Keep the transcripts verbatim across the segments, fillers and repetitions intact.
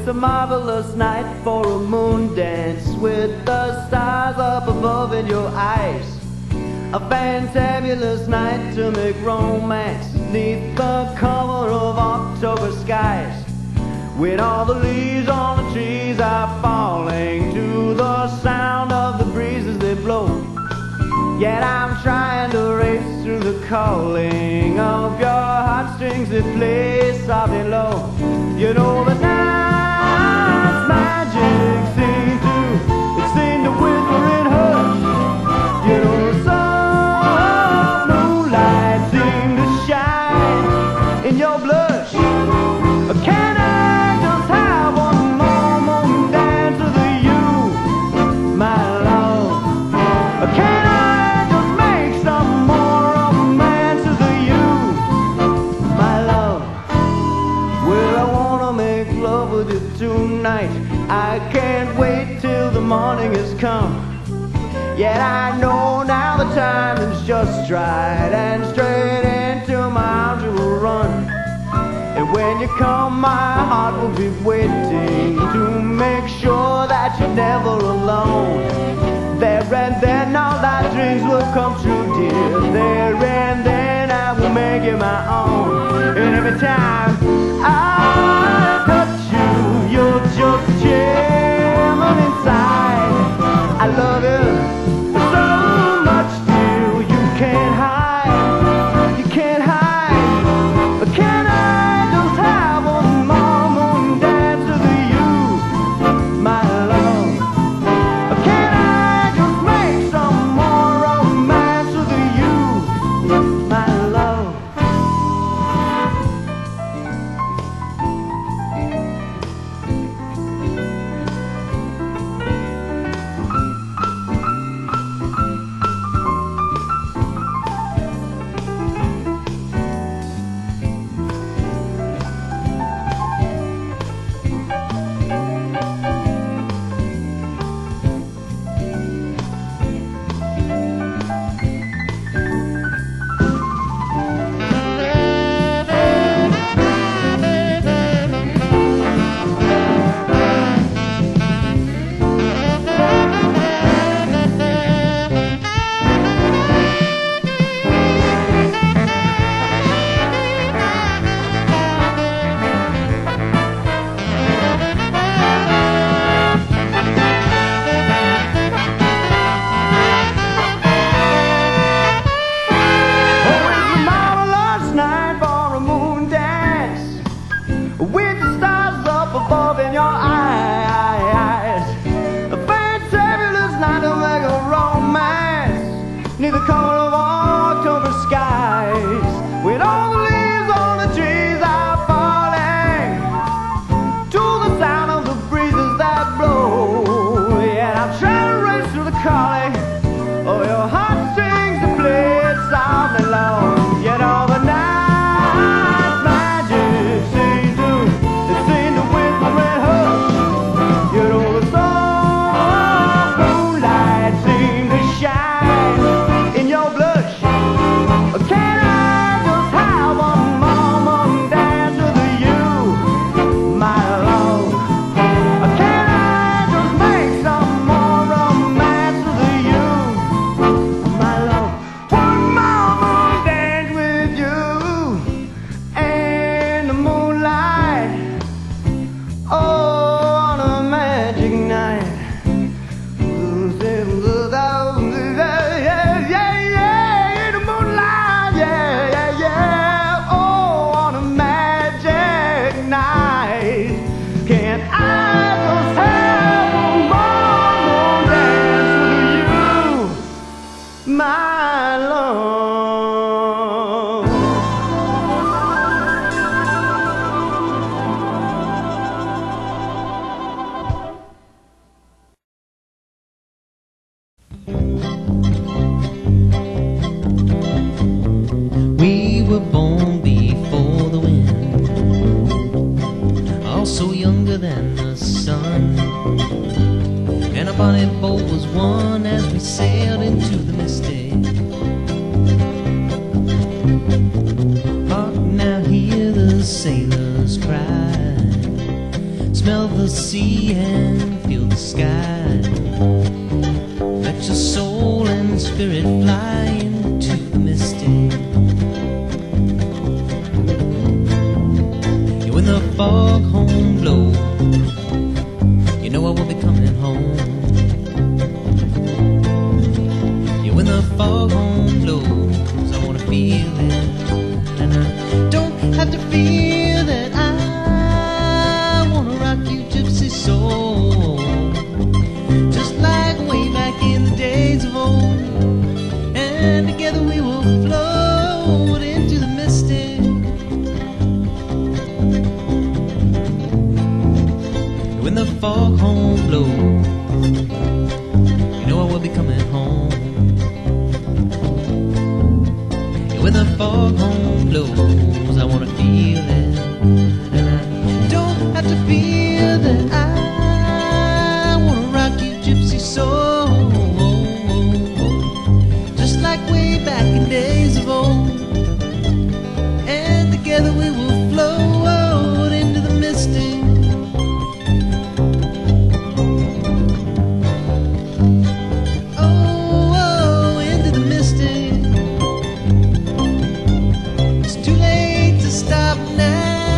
it's a marvelous night for a moon dance with the stars up above in your eyes. A fantabulous night to make romance neath the cover of October skies, when all the leaves on the trees are falling to the sound of the breezes they blow. Yet I'm trying to race through the calling of your heartstrings that play soft and low. You know the night's magic seems to, it seems to whisper and hush. You know the soft moonlight seems to shine in your blush. Can I just have one more moment dance with you, my love? Can I tonight? I can't wait till the morning has come. Yet I know now the time is just right, and straight into my arms you will run. And when you come, my heart will be waiting to make sure that you're never alone. There and then all our dreams will come true, dear. There and then I will make you my own. And every time I touch you, you're just jamming inside. I love you so much, dear. You can't hide, you can't hide. Can I just have one more moon dance with you, my love? Can I just make some more romance with you, my love? Near the color of October skies, with all the leaves on the trees are falling to the sound of the breezes that blow. Yeah, I'm trying to race through the calling of your heartstrings to play it soft and low. You know the night's magic seems to, it seems to whisper and hush. You know the soft moonlight seems to shine in your blush. Can I just have one moment dance with you, my love? Can I just make some more romance with you, my love? One moment dance with you in the moonlight, oh, on a magic night. Can't I just have one more dance with you, my love? We were born before the wind, also younger than the sun, and a bonnet boat was won as we sailed into the misty. Hark now, hear the sailors cry, smell the sea and feel the sky. Let your soul and spirit fly into the misty. Yeah, when the foghorn blows, you know I will be coming home. Yeah, when the foghorn blows, I wanna feel it, and I don't have to feel that. I wanna rock you, gypsy soul, just like way back in the days of old. And together we will float into the mystic. When the foghorn blows, you know I will be coming home. When the foghorn blows, I wanna feel it, and I don't have to feel that. I wanna rock you, gypsy soul, just like way back in days of old. And together we will float into the mystic. Oh, oh, into the mystic. It's too late to stop now.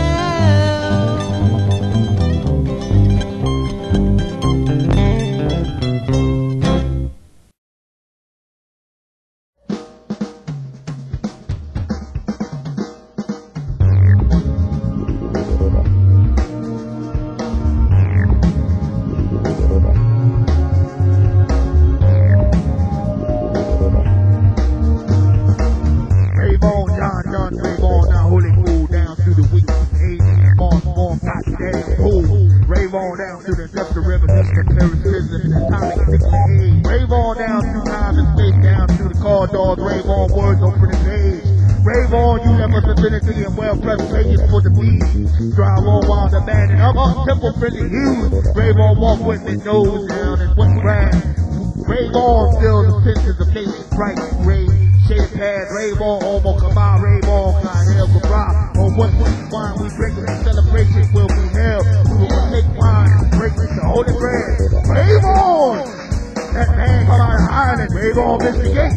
Rave on, John, John, rave on, now holy cool down to the weak, eighteen, March, March, goddamn cool. Rave on down to the industrial revolution, terrorism, and atomic nuclear age. Rave on down to time and space, down to the car doors, rave on words open the page. Rave on, you have us affinity and well presentation for the beat. Drive on while the band and up, up, temple friendly hues. Rave on, walk with me, nose down and wet grass. Rave on, feel the senses of nation, bright, rave. Shade pad, rave on, almost come out, rave on, kind hell goodbye. On what wine we drink and celebration will be held. We will take wine and break the holy bread. Rave on! That man come out of Ireland, rave on, Mister Gates.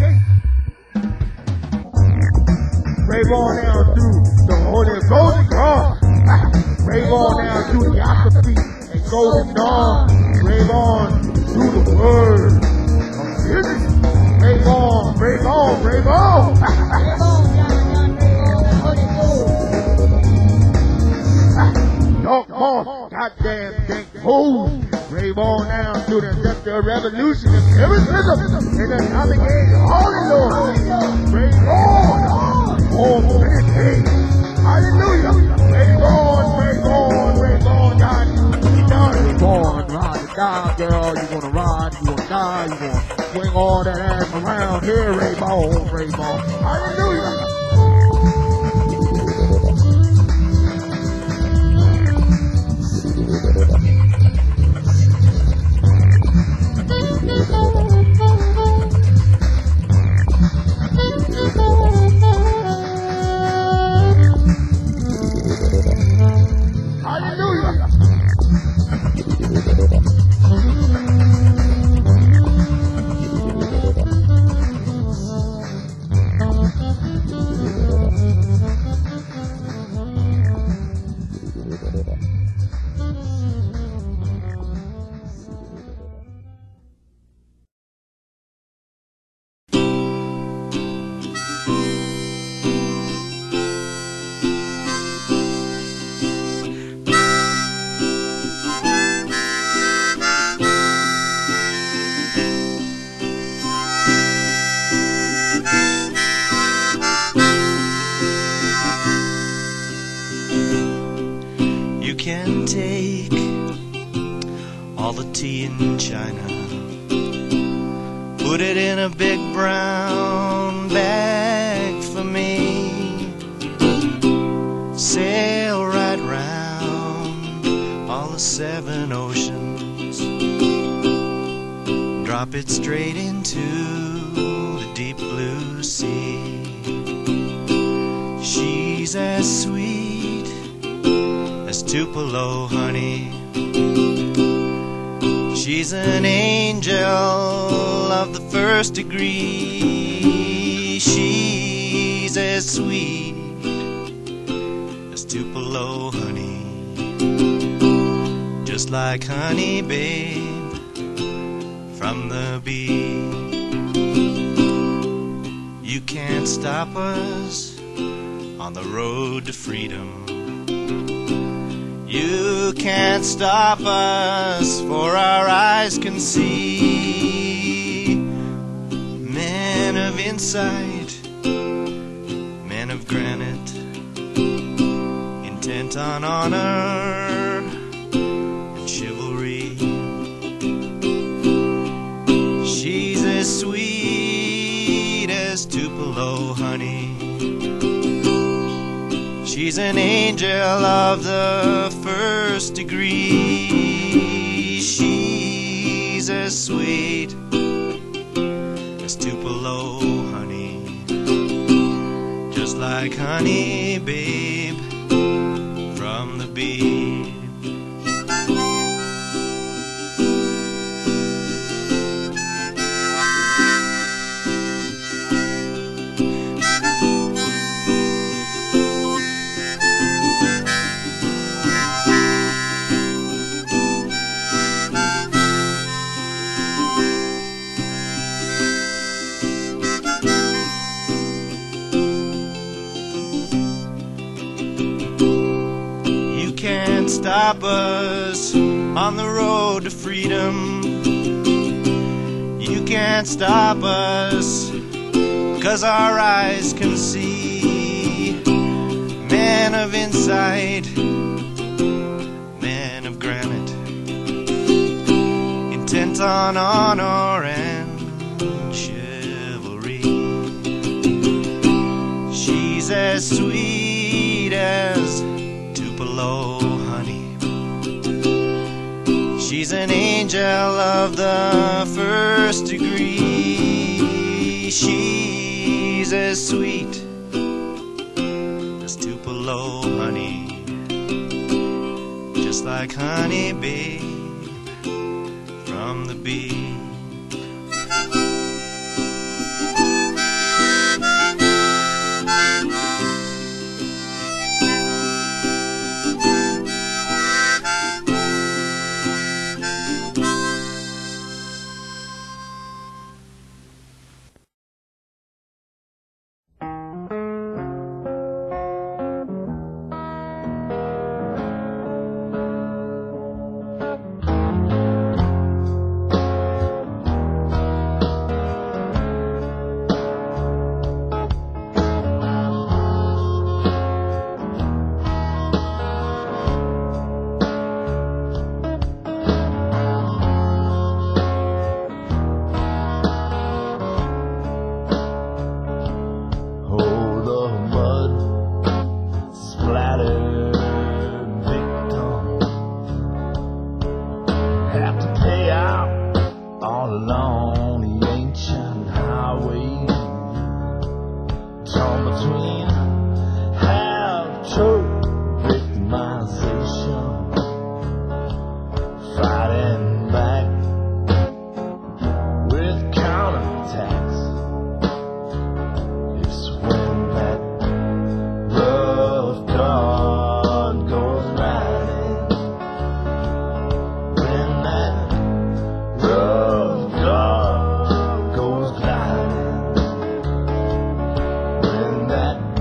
Rave on down through the holy golden cross. Rave on down through the apathy and golden dawn. Rave on through the word of music. Rave on, rave on, rave on! Rave on, John, John, rave on, holy moon. Dark moss, goddamn dank fools. Rave on down to the industrial revolution and lyricism in the atomic age. Holy Lord! Rave on! On meditate! Hallelujah! Rave on, rave on, rave on, God! Rave on, ride it down, girl. You wanna ride, you wanna die, you wanna swing all that ass around here. Rave on, rave on. Hallelujah! Can take all the tea in China, put it in a big brown bag for me, sail right round all the seven oceans, drop it straight into the deep blue sea. She's as sweet as Tupelo honey, She's an angel of the first degree. She's as sweet as Tupelo honey, just like honey, babe, from the bee. You can't stop us on the road to freedom. You can't stop us, for our eyes can see. Men of insight, men of granite, intent on honor and chivalry. She's as sweet as Tupelo honey. She's an angel of the first degree. She's as sweet as Tupelo honey, just like honey, babe, from the bee. Stop us on the road to freedom. You can't stop us, 'cause our eyes can see. Men of insight, men of granite, intent on honor and chivalry. She's as sweet as Tupelo honey. She's an angel of the first degree. She's as sweet as Tupelo honey, just like honey, babe, from the bee. That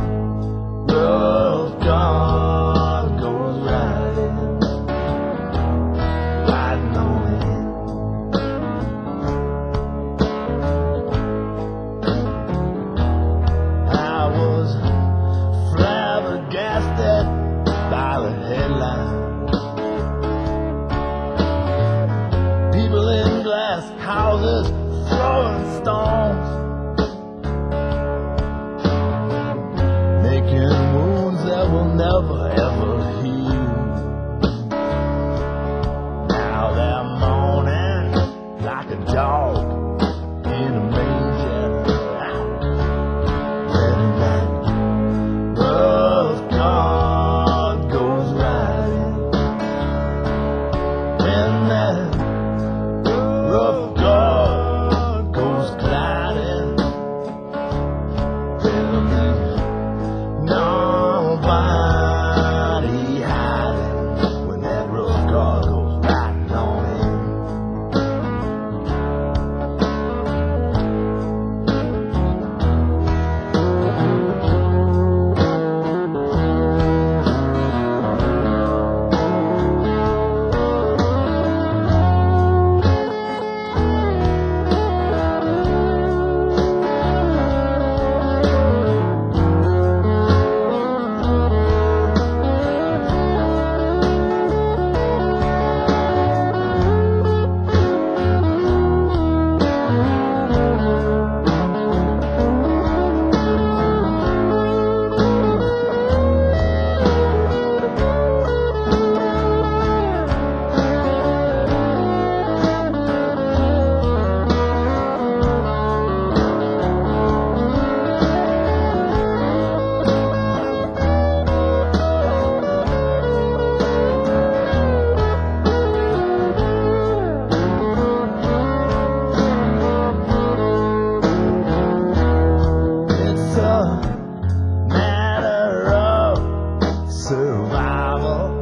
matter of survival.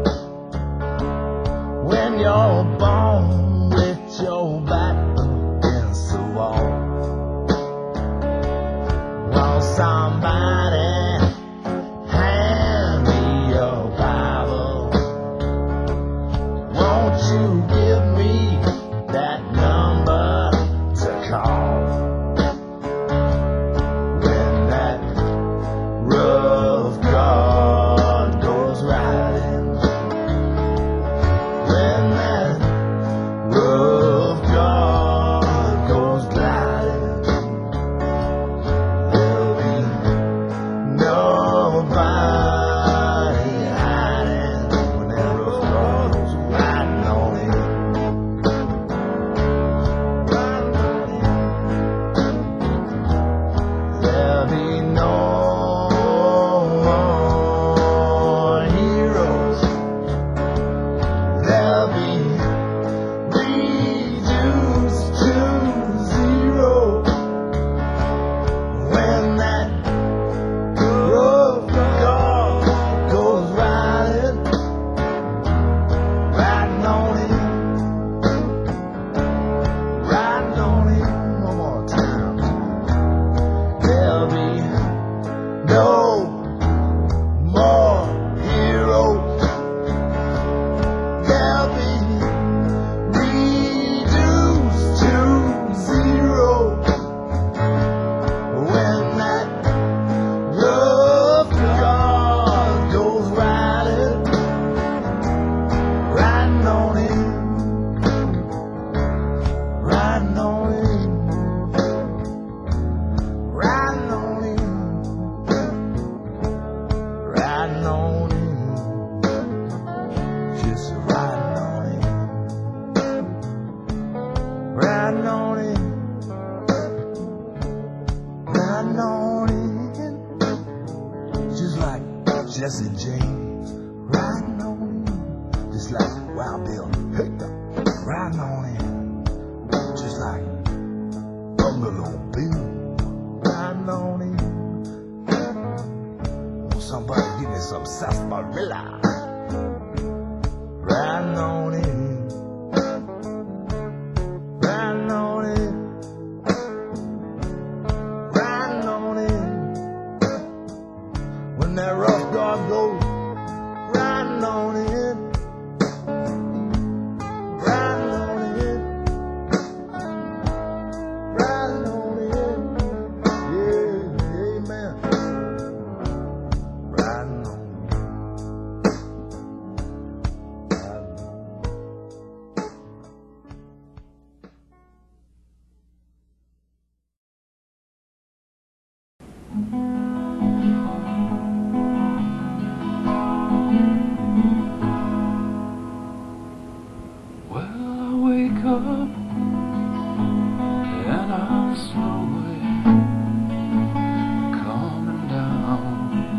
When you're born with your back against the wall, won't somebody hand me your Bible? Won't you give me that number to call? When that rough guard goes riding, when that rough guard goes gliding, there'll be nobody hiding. When that rough guard goes riding on it, riding on it, there'll be no more heroes. They'll be reduced to zero when that rough guard goes riding, riding on it, riding on it. One more time. There'll be no more heroes. They'll be reduced to zero when that rough guard goes riding, riding on it, riding on it, riding on it, riding on it, just riding on it, riding on it, riding on it, just like Jesse James, riding on it, just like Wild Bill, hey, riding on it, just like Bungalow Bill, riding on it. Oh, somebody give me some sarsaparilla, riding on it, riding on it, riding on it. When that rough guard goes riding on it, riding on it, riding on it, yeah, amen, riding on it, riding on it. Well, I wake up and I'm slowly coming down.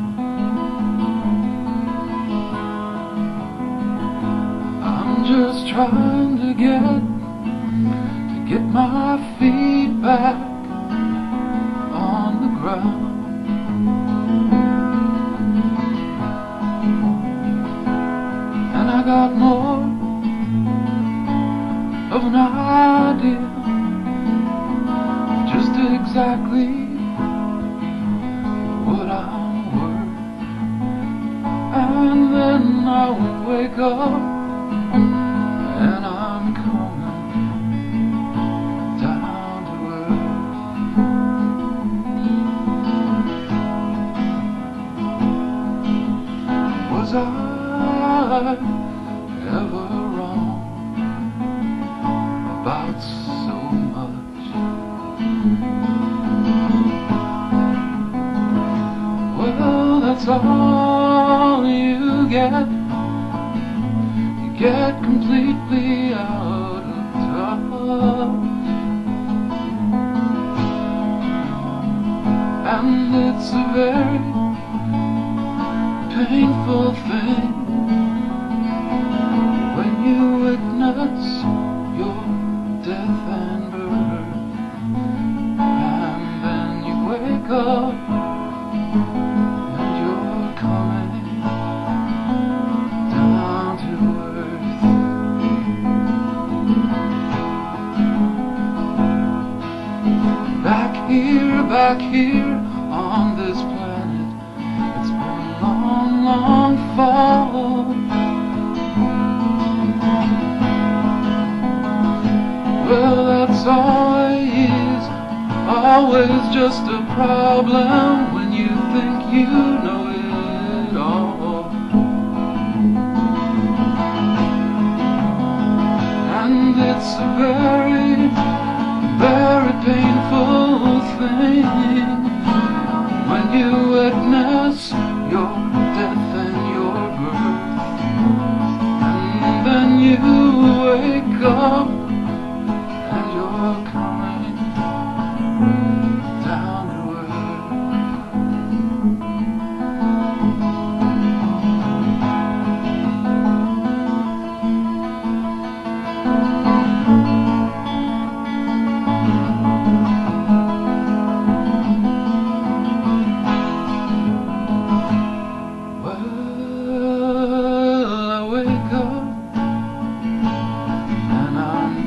I'm just trying to get to get my feet back on the ground. And I got more of an idea just exactly what I'm worth. And then I wake up and I'm coming down to earth. Was I ever wrong about so much? Well, that's all you get. You get completely out of touch. And it's a very painful thing when you witness your death and birth, and then you wake up back here on this planet. It's been a long, long fall. Well, that's always, always just a problem when you think you know it all. And it's a very, very painful thing when you witness your death and your birth, and then you wake up and you're coming down to well, I wake up and I'm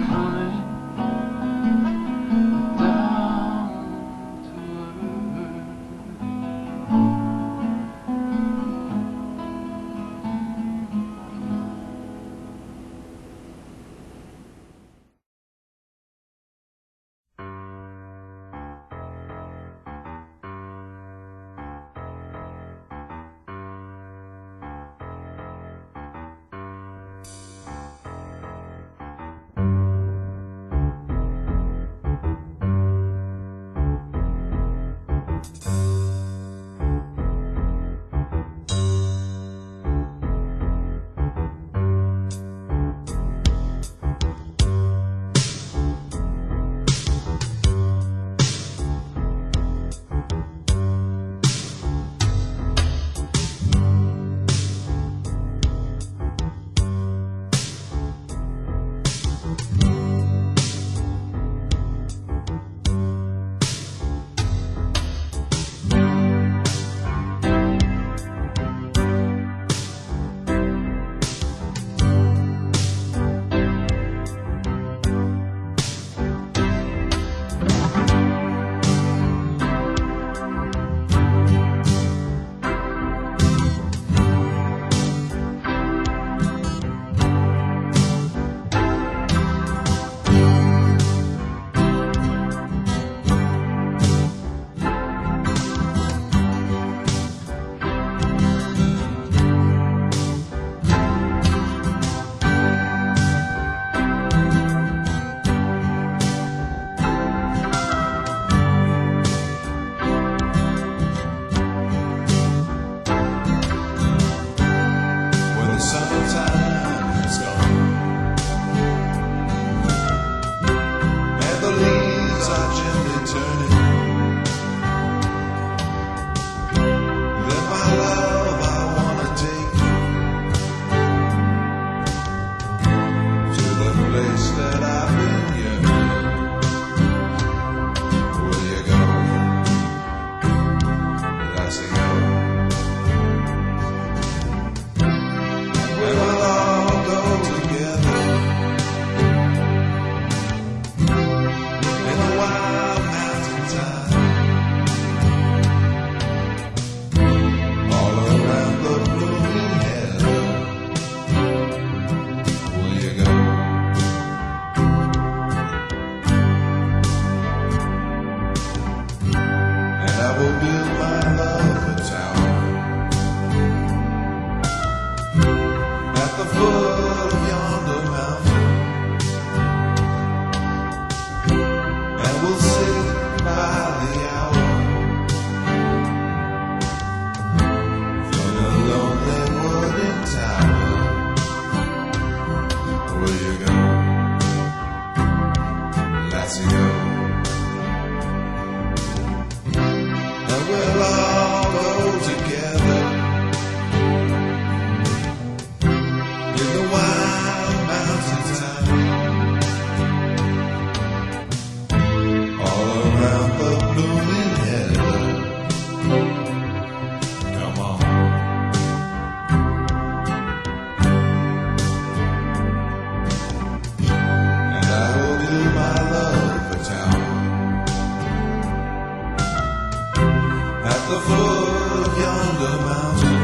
yonder mountain,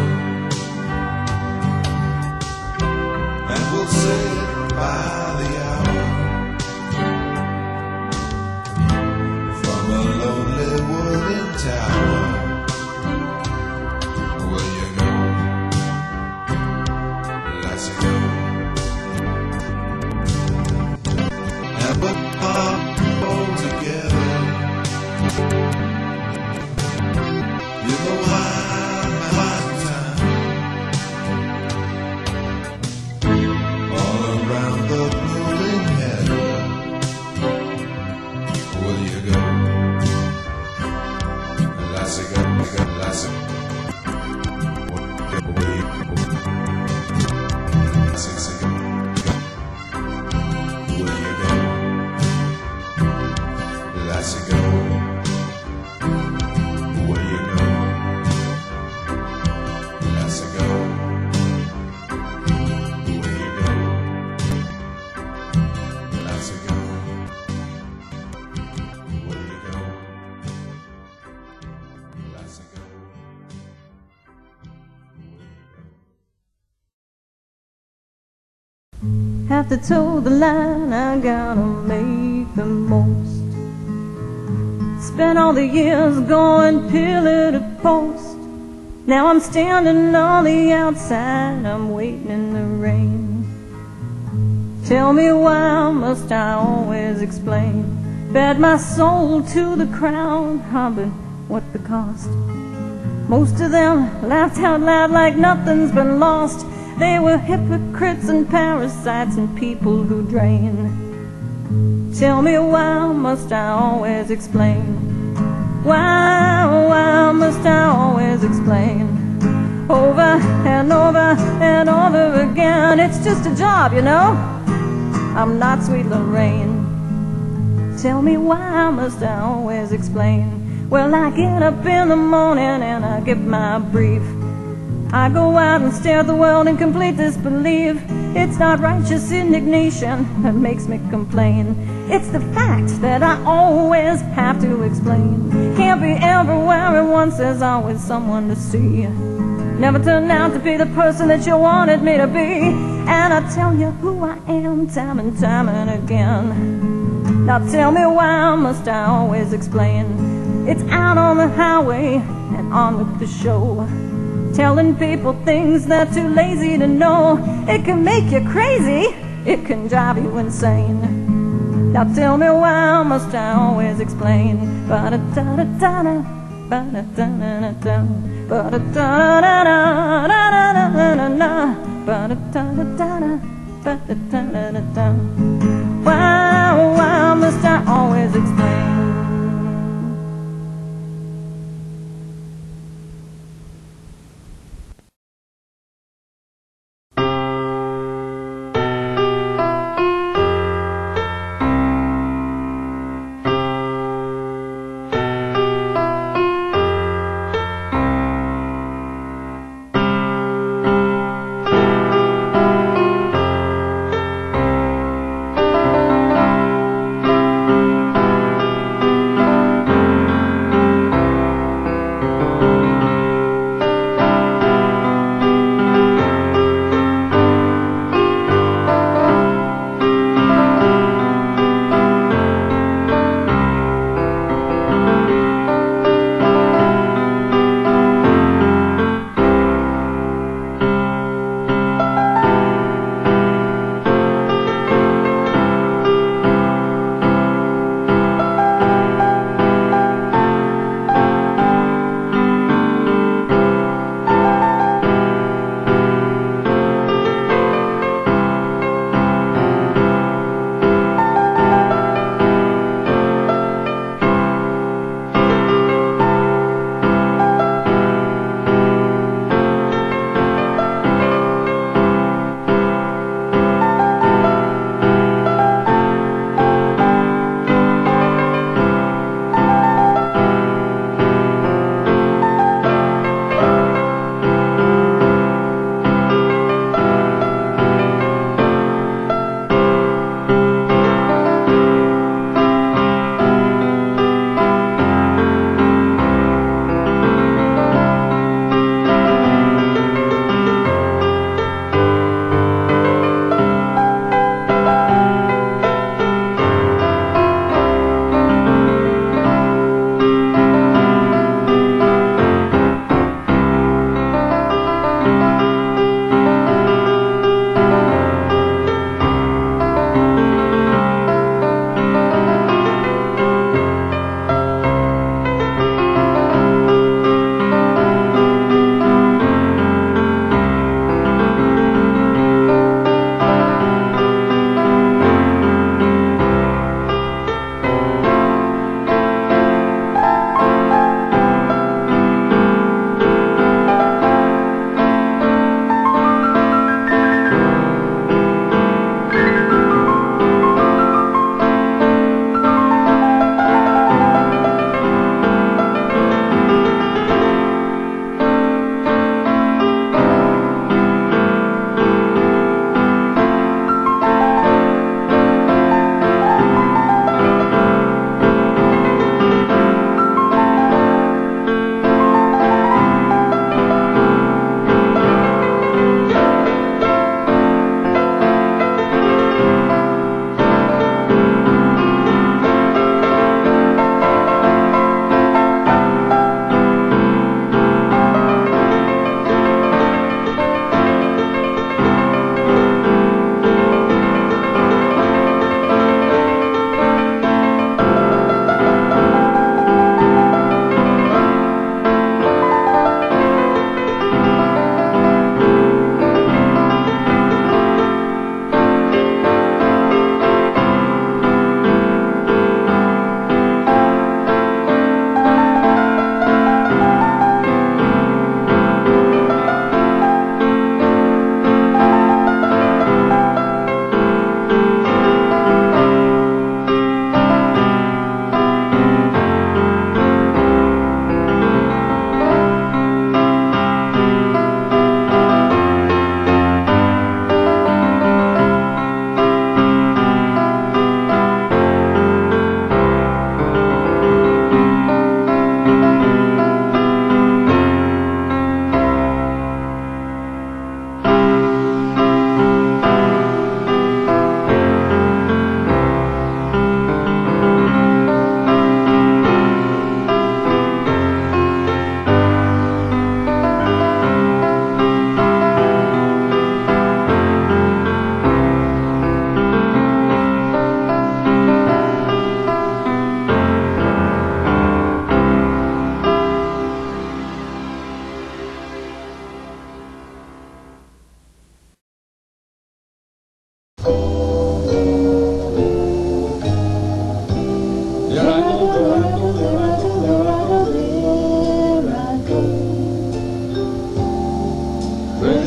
and we'll sit by the hour from a lonely wooden tower. Will you go? Let's go. And put our all together. You know I'm hot time all around the moving head. Will you go? Let's go, let's go. Will you go? Let's go. Will you go? Let's go. Will you go? Let's go. Will you go? Let's go. Will you go? Let's go. Have to toe the line, I gotta make the most. Spent all the years going pillar to post. Now I'm standing on the outside, I'm waiting in the rain. Tell me why must I always explain? Bet my soul to the crowd, huh, but what the cost? Most of them laughed out loud like nothing's been lost. They were hypocrites and parasites and people who drain. Tell me why must I always explain? Why, why must I always explain? Over and over and over again. It's just a job, you know. I'm not Sweet Lorraine. Tell me why must I always explain? Well, I get up in the morning and I give my brief. I go out and stare at the world in complete disbelief. It's not righteous indignation that makes me complain. It's the fact that I always have to explain. Can't be everywhere at once, there's always someone to see. Never turned out to be the person that you wanted me to be. And I tell you who I am time and time and again. Now tell me why must I always explain? It's out on the highway and on with the show. Telling people things they're too lazy to know. It can make you crazy, it can drive you insane. Now tell me why must I always explain? Ba-da-da-da-da-da, ba-da-da-da-da-da, ba-da-da-da-da-da-da-da-da-da, ba-da-da-da-da-da, ba-da-da-da-da-da. Why, why must I always explain?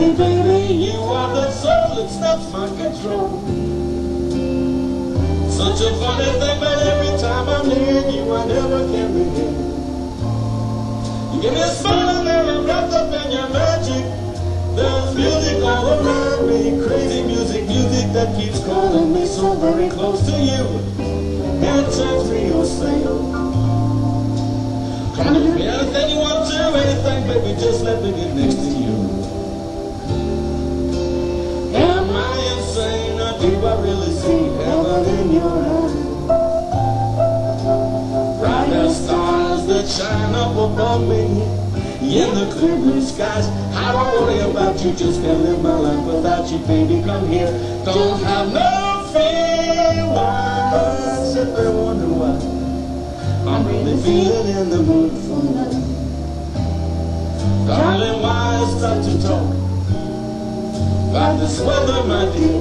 Baby, baby, you are the soul that snaps my control. Such a funny thing, but every time I'm near you, I never can begin. You give me a smile and I'm wrapped up in your magic. There's music all around me, crazy music, music that keeps calling me so very close to you. And tells me you're sail. Come on, do anything you want to, anything, baby, just let me get next to you. Am I insane, or do I really see heaven in your eyes? Bright as stars that shine up above me in the clear blue skies. I don't worry about you, just can't live my life without you, baby. Come here, don't have no fear. Why sit there wonder why I'm really feeling in the mood for love. Darling, why start to talk about this weather, my dear?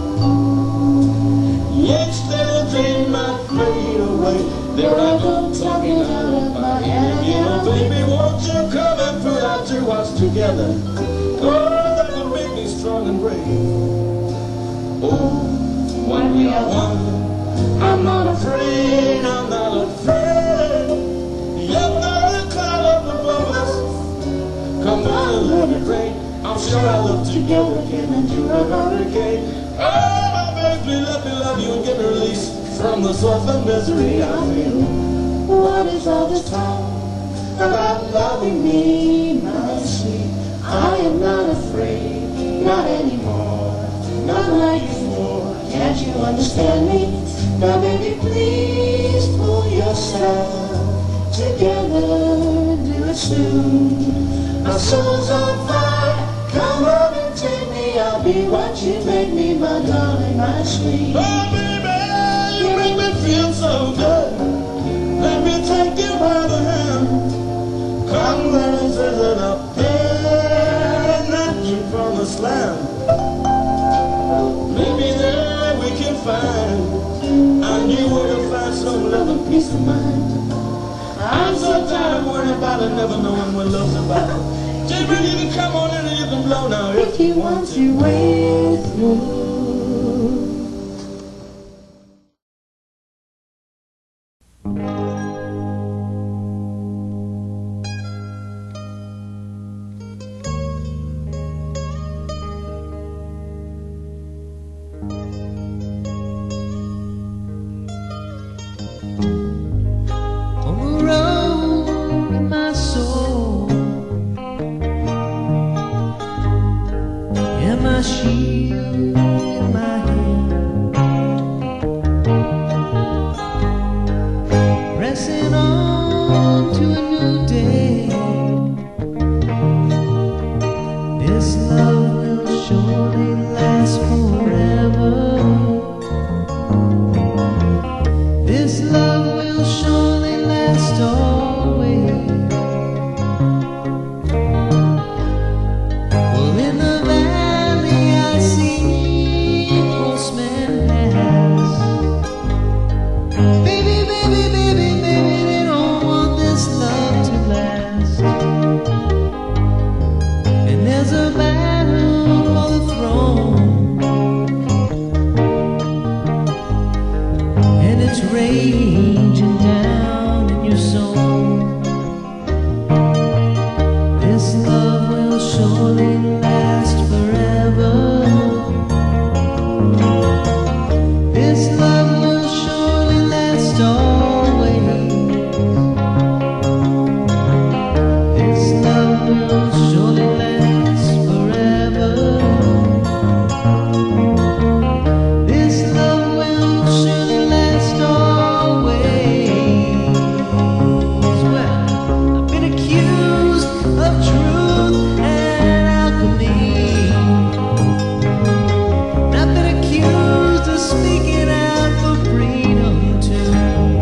Each little dream might fade away. There I go talking out of my head again. Oh, baby, won't you come and put our two hearts together? Oh, that will make me strong and brave. Oh, when we are one, I'm not afraid, I'm not afraid. Yet the cloud up above us, come on and let it rain. I'm sure our love together can endure a hurricane. Oh, my baby, let me love you and get me released from the awful misery I feel. What is all this talk about loving me, my sweet? I am not afraid, not anymore, not like before. Can't you understand me? Now baby, please pull yourself together, do it soon. My soul's on fire, come on and take me. I'll be what you make me, my darling, my sweet. Oh baby, you make me feel so good. Let me take you by the hand. Come let us visit up there, not you promised land. Maybe there we can find, I knew where to find some love and peace of mind. I'm so tired of worrying about it, never knowing what love's about. Jimmy, you can come on in and you can blow now if you want to with me.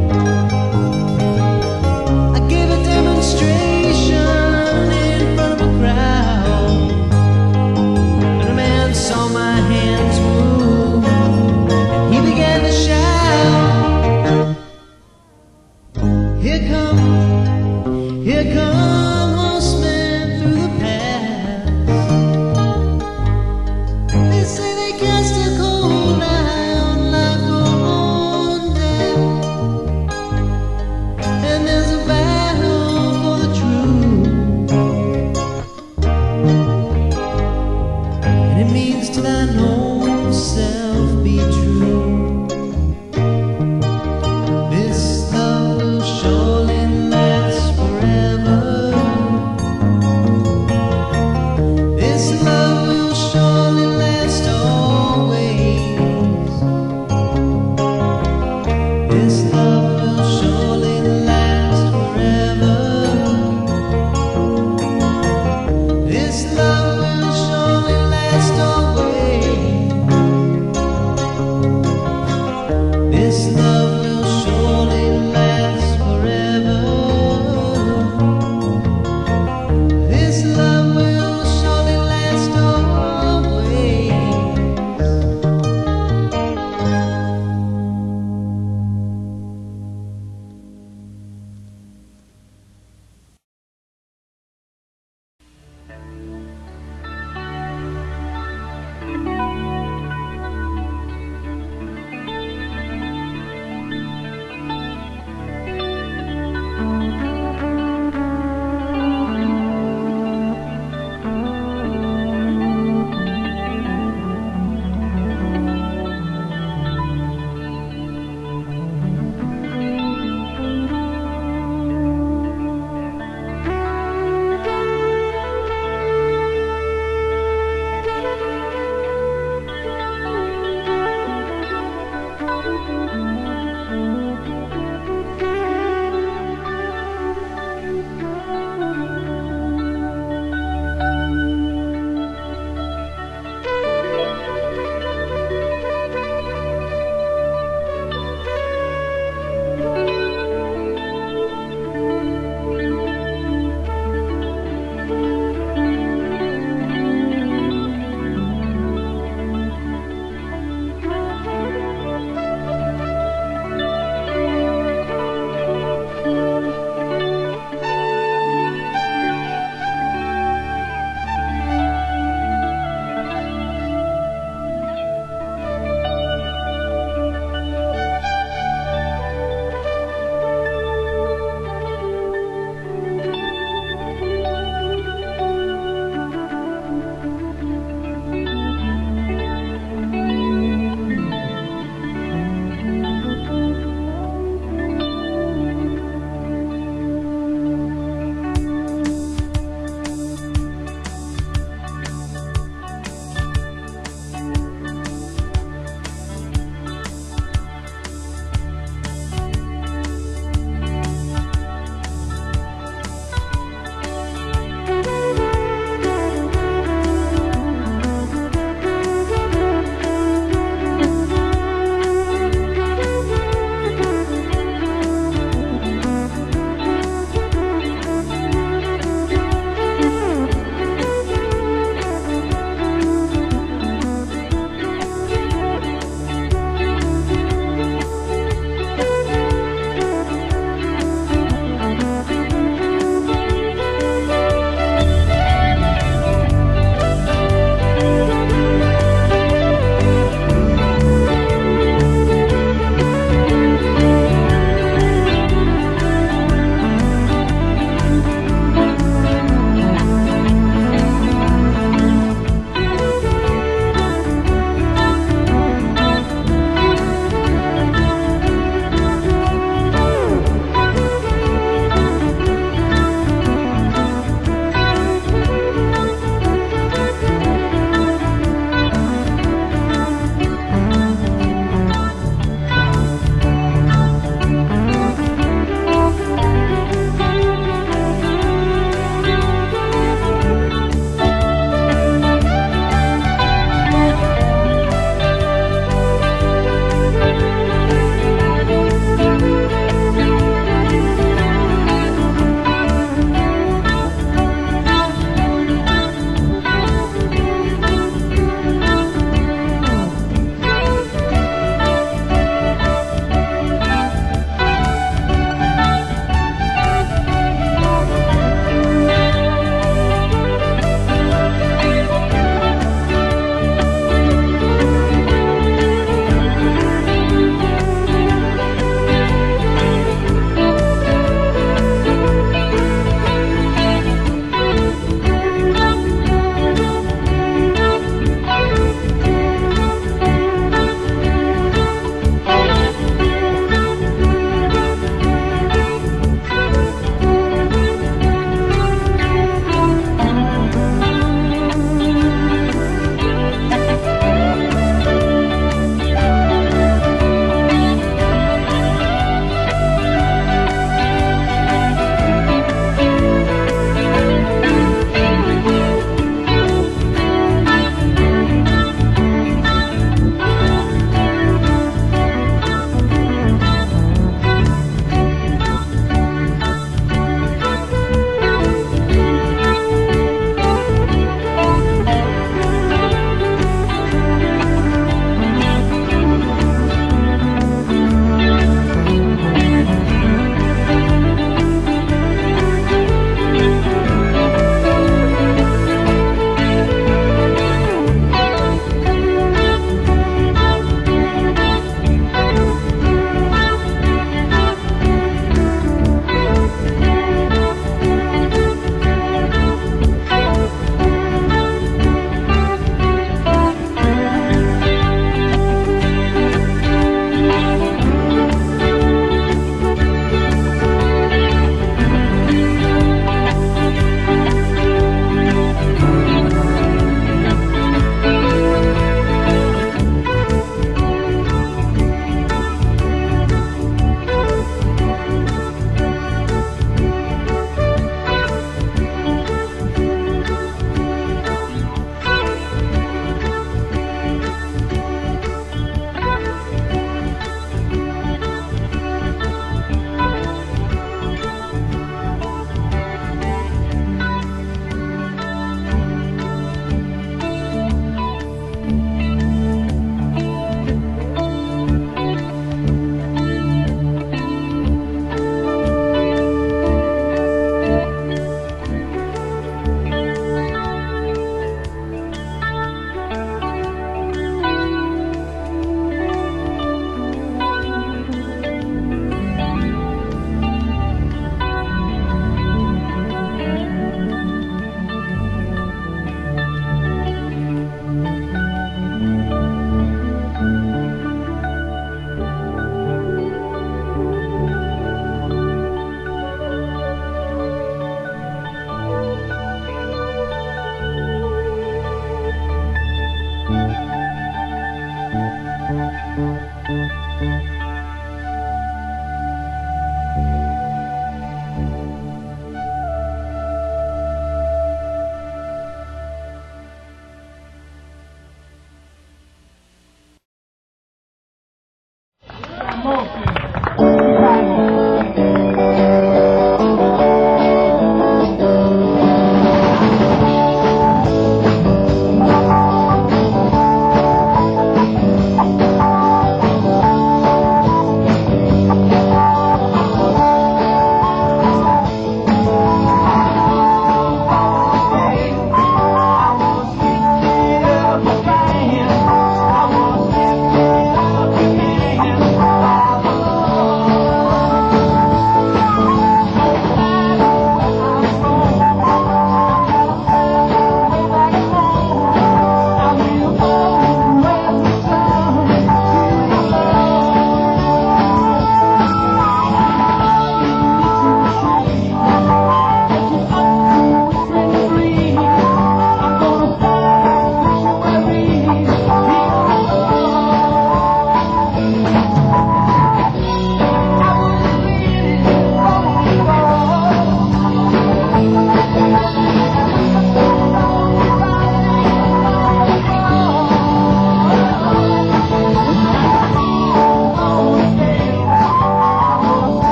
Demonstration in front of a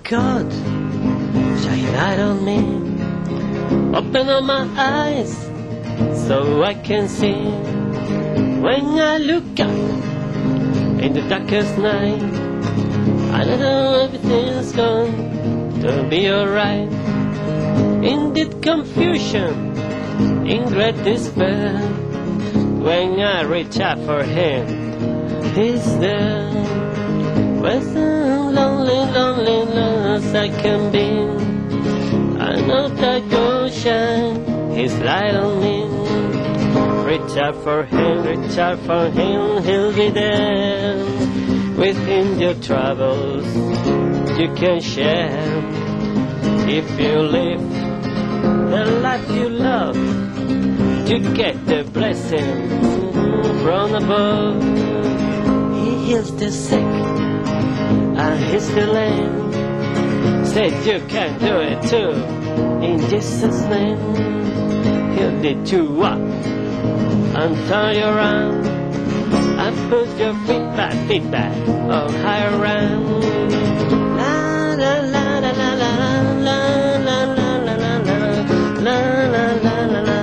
God, shine light on me. Open up my eyes so I can see. When I look up in the darkest night, I know everything's going to be alright. In that confusion, in great despair, when I reach out for him, he's there. Where so lonely, lonely, lonely as I can be, I know that God shine his light on me. Reach out for him, reach out for him, he'll be there. Within your troubles you can share. If you live the life you love, you get the blessing from above. He heals the sick and heals the lame. Said you can do it too, in Jesus' name. He'll lift you up and turn you around, and put your feet back, feet back, on higher ground. La la la la la la la la la la la la la la la la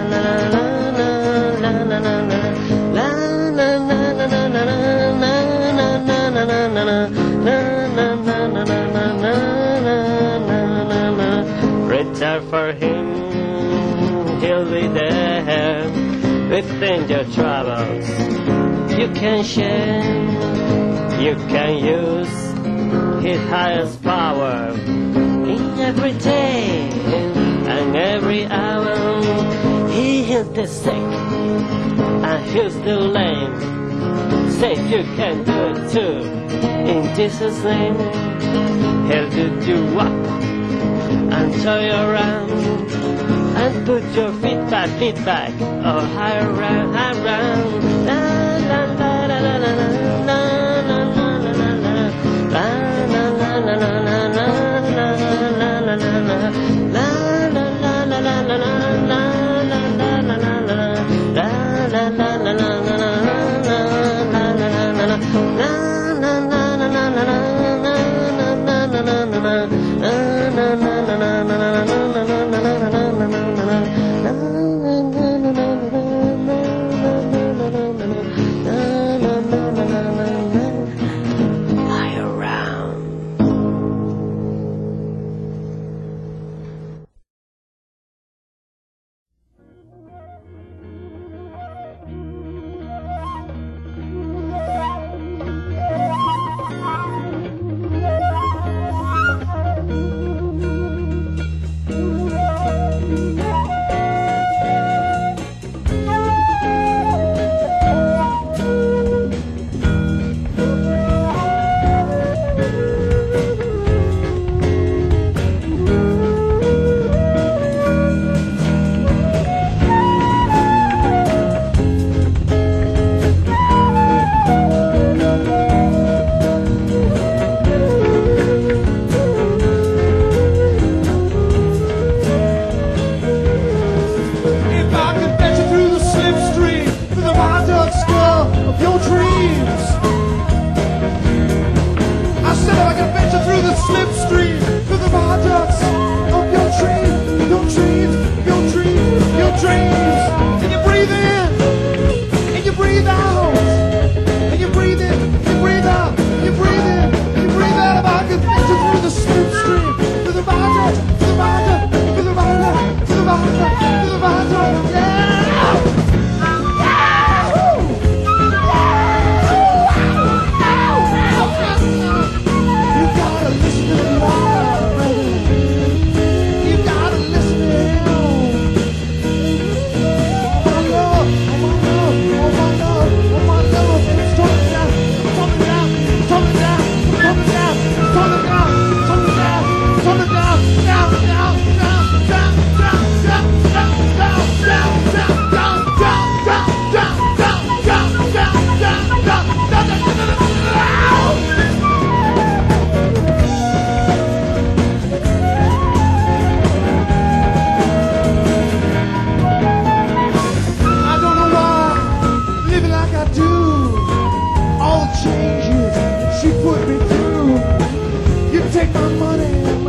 reach out for him, he'll be there. Within your troubles you can share. You can use his highest power in every day and every hour. He heals the sick and heals the lame. Say you can do it too, in Jesus' name. He'll lift you up and turn you around, and put your feet back, feet back, or higher round, higher round. La la la la la la la la la la la la la la changes she put me through. You take my money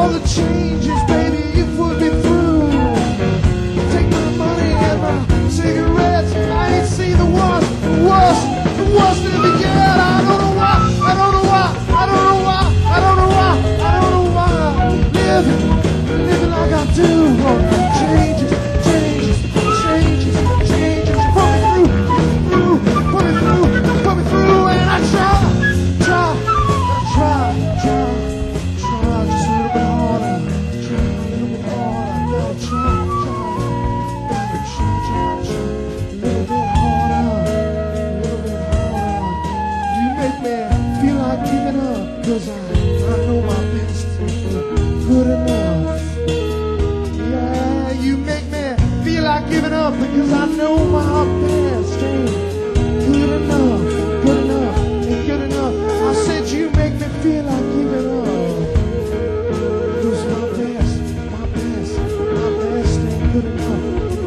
all the changes, baby, you put me through. Take my money and my cigarettes. I ain't seen the worst, the worst, the worst of it yet. I don't know why, I don't know why, I don't know why, I don't know why, I don't know why. Living, living like I do. Oh, changes, changes, changes, changes. Put me through, through, put me through, put me through, and I try, try, try, try, try, just a little bit harder, try a little bit harder, gotta try, try, gotta try, try, try, a little bit harder, a little bit harder. You make me feel like giving up, 'cause I, I know my best ain't good enough. Yeah, you make me feel like giving up, because I know my best ain't good enough, good enough, ain't good enough. I said you make me feel like giving up, 'cause my best, my best, my best ain't good enough.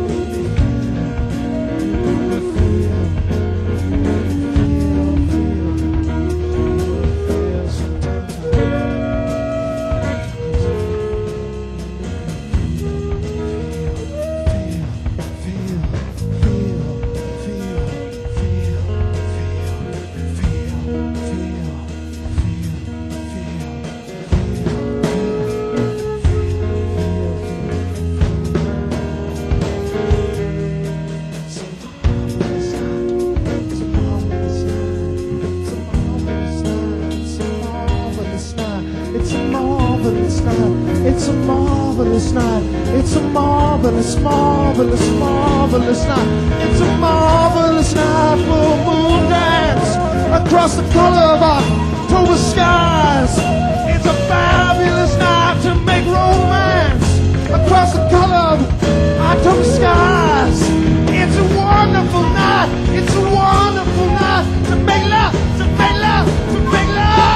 It's a marvelous night. It's a marvelous night. It's a marvelous, marvelous, marvelous night. It's a marvelous night for a moon dance across the color of October skies. It's a fabulous night to make romance across the color of October skies. It's a wonderful night. It's a wonderful night to make love, to make love, to make love.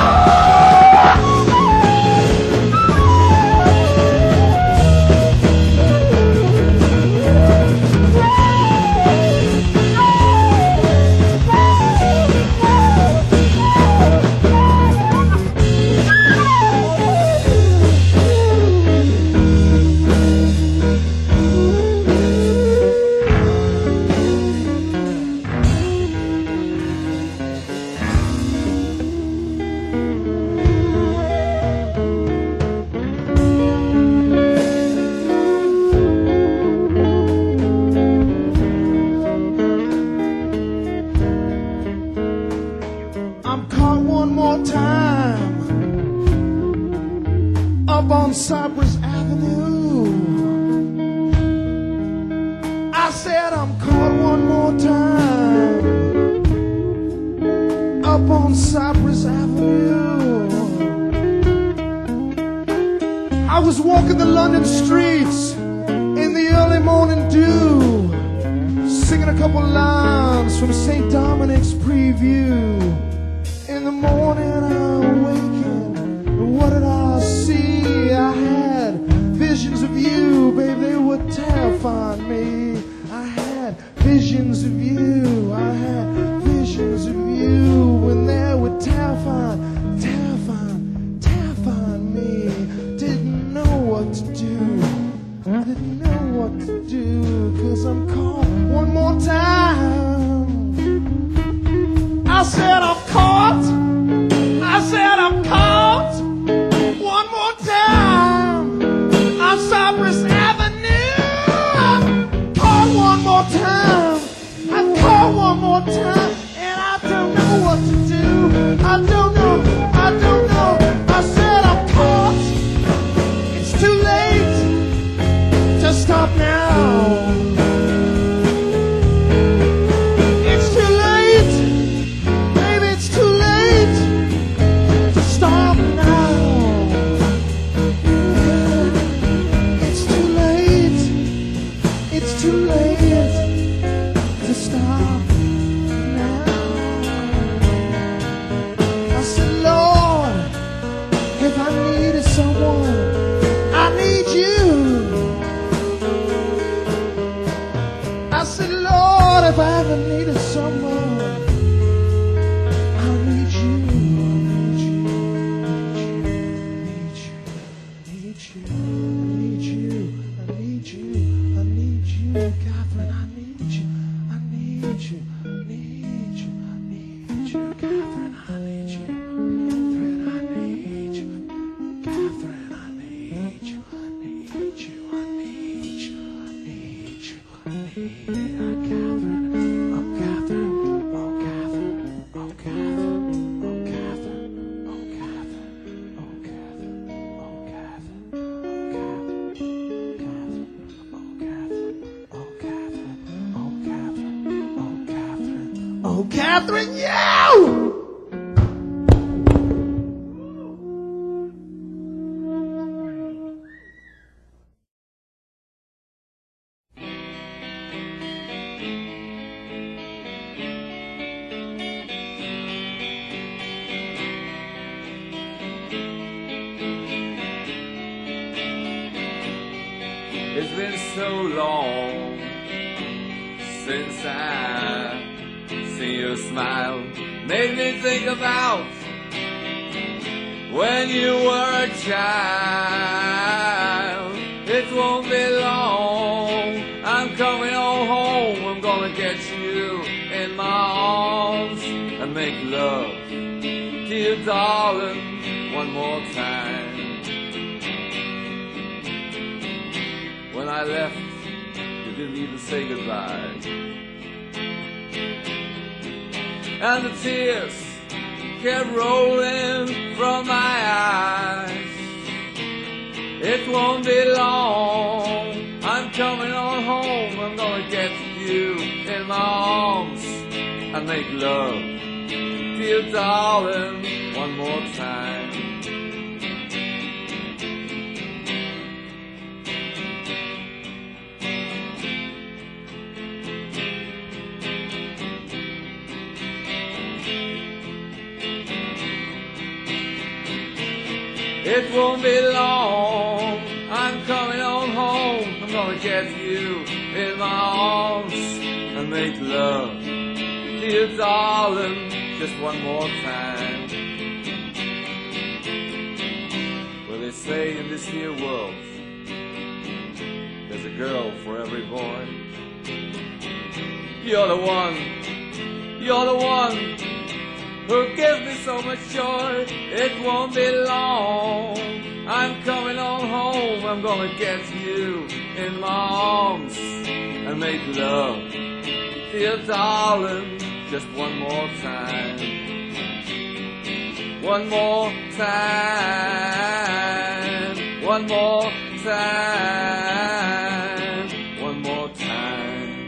I'm caught one more time up on Cypress Avenue. I said I'm caught one more time up on Cypress Avenue. I was walking the London streets in the early morning dew, singing a couple lines from Saint Dominic's Preview. In the morning I awakened, and what did I see? I had visions of you, babe, they were terrifying me. I had visions of you, I had visions of you, when they were terrifying, terrifying, terrifying me. Didn't know what to do, didn't know what to do, 'cause I'm caught one more time. I said I'm caught, I said I'm caught one more time on Cypress Avenue. I'm caught one more time, I'm caught one more time, and I don't know what to do. I don't know, I don't know. I said I'm caught, it's too late to stop now. It's too late. It's too late to stop now. It's too late. It's too late to stop now. I said, Lord, if I needed someone, I need you. I said, Lord, if I ever needed someone, I need you, I need you, I need you, I need you. Catherine, you! It's been so long since I see your smile. Made me think about when you were a child. It won't be long, I'm coming on home. I'm gonna get you in my arms and make love to you, darling, one more time. When I left, you didn't even say goodbye. And the tears kept rolling from my eyes. It won't be long, I'm coming on home. I'm gonna get you in my arms and make love to you, darling, one more time. It won't be long, I'm coming on home. I'm gonna get you in my arms and make love to you, darling, just one more time. Well, they say in this here world there's a girl for every boy. You're the one, you're the one who gives me so much joy. It won't be long, I'm coming on home. I'm gonna get you in my arms and make love to you, darling, just one more time. One more time, one more time, one more time.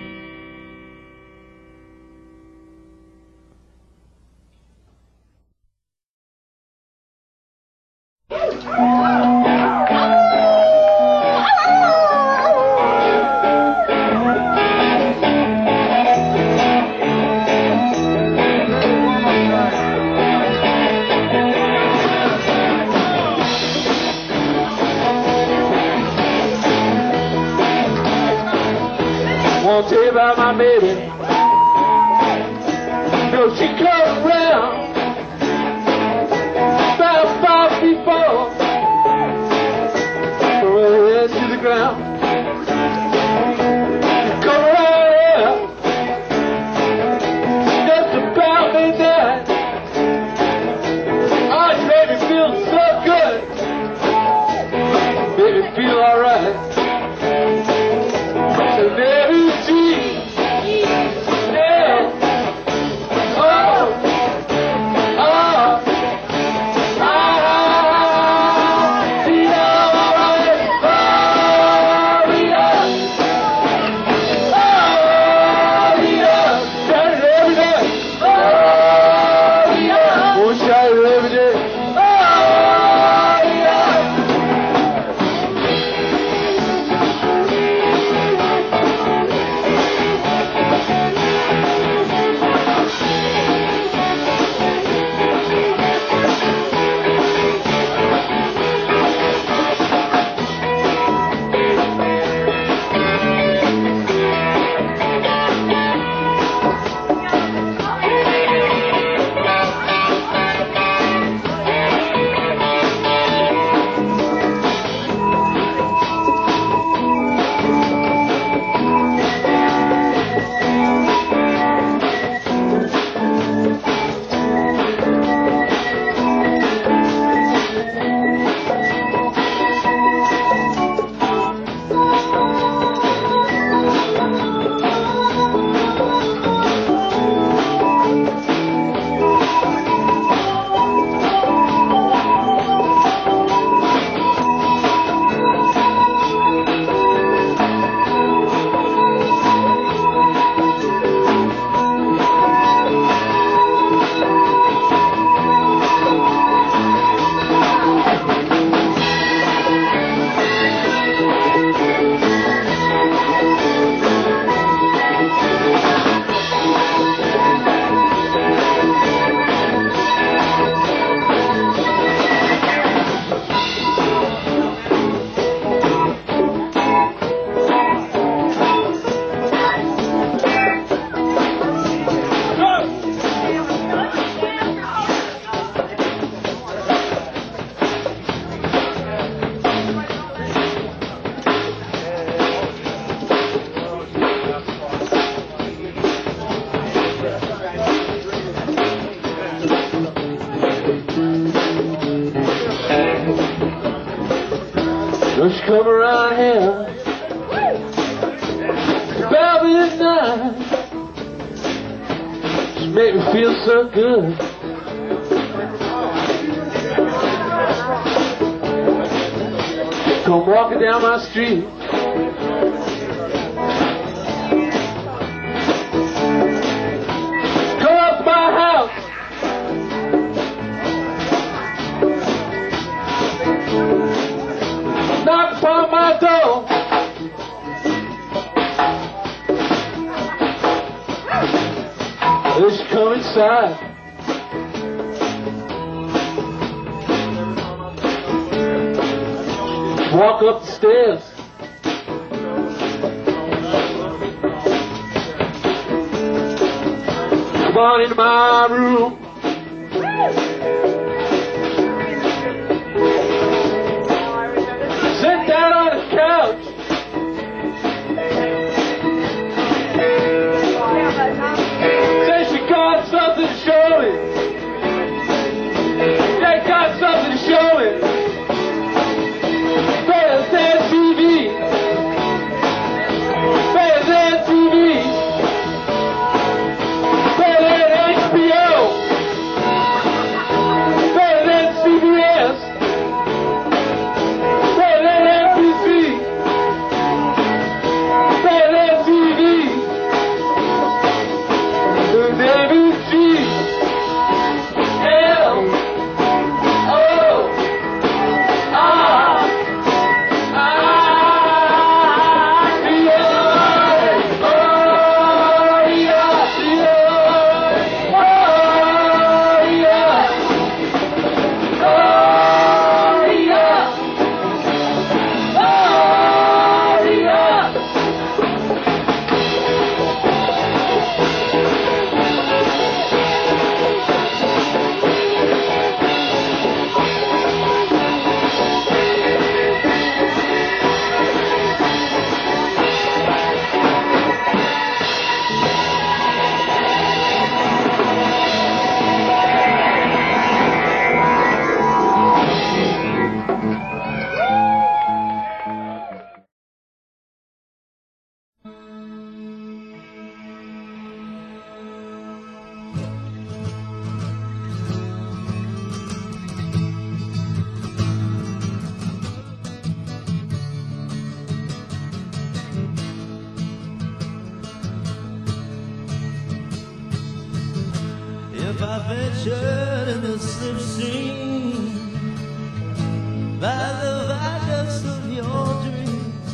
Won't tell you about my baby. No, she comes around about five feet four, from her head to the ground. She come around here just about midnight. Oh, she made me feel so good. Made me feel alright. Baby, she, yeah, oh. Just come around here about midnight. Just make me feel so good. Come walking down my street. Come up to my house. Knock upon my door. Let's come inside. Walk up the stairs. Come on into my room. Sit down on the couch. Say she got something to show me. They got something to show me. Better than T V. Better than T V. Better than H B O. Better than C B S. Better than N B C. Better than T V. There's A B C. L. O. R. If I ventured in the slipstream by the viaducts of your dreams,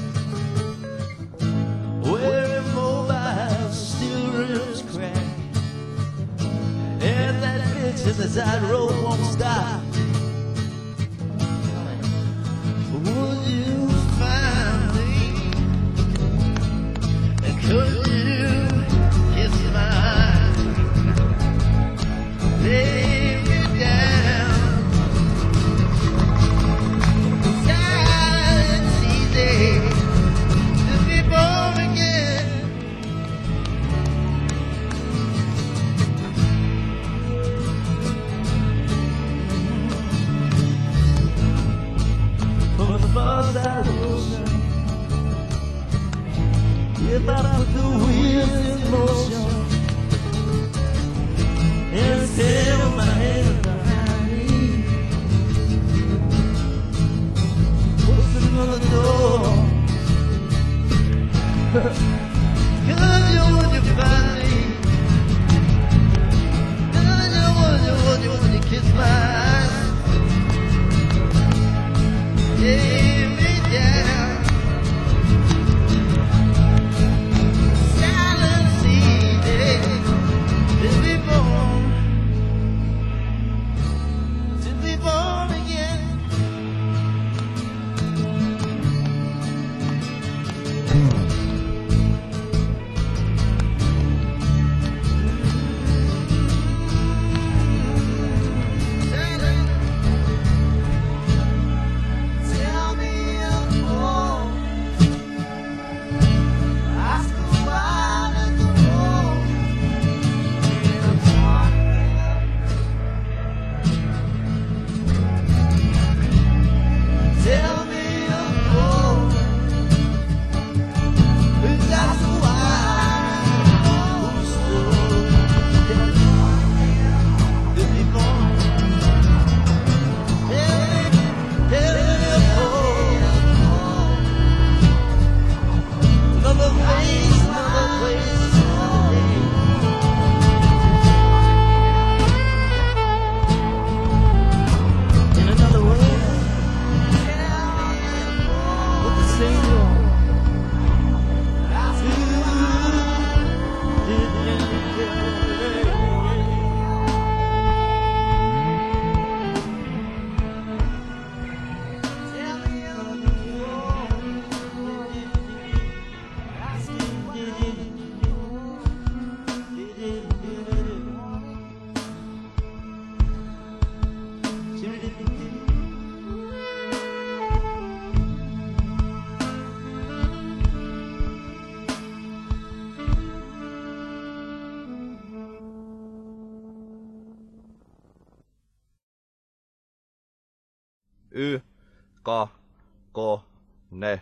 where immobile steel rims crack, and that bitch in the side road won't stop, would you find me? And could you kiss my lay me down? Silence easy to be born again. From the far side ocean, if I put the wheels in motion and still my hands behind me, close another door. Could you, would you find me? Could you, would you, would you, would you kiss my eyes? Lay me down. Silence easy to be born. To be born again. Tell Y, K, K, ne.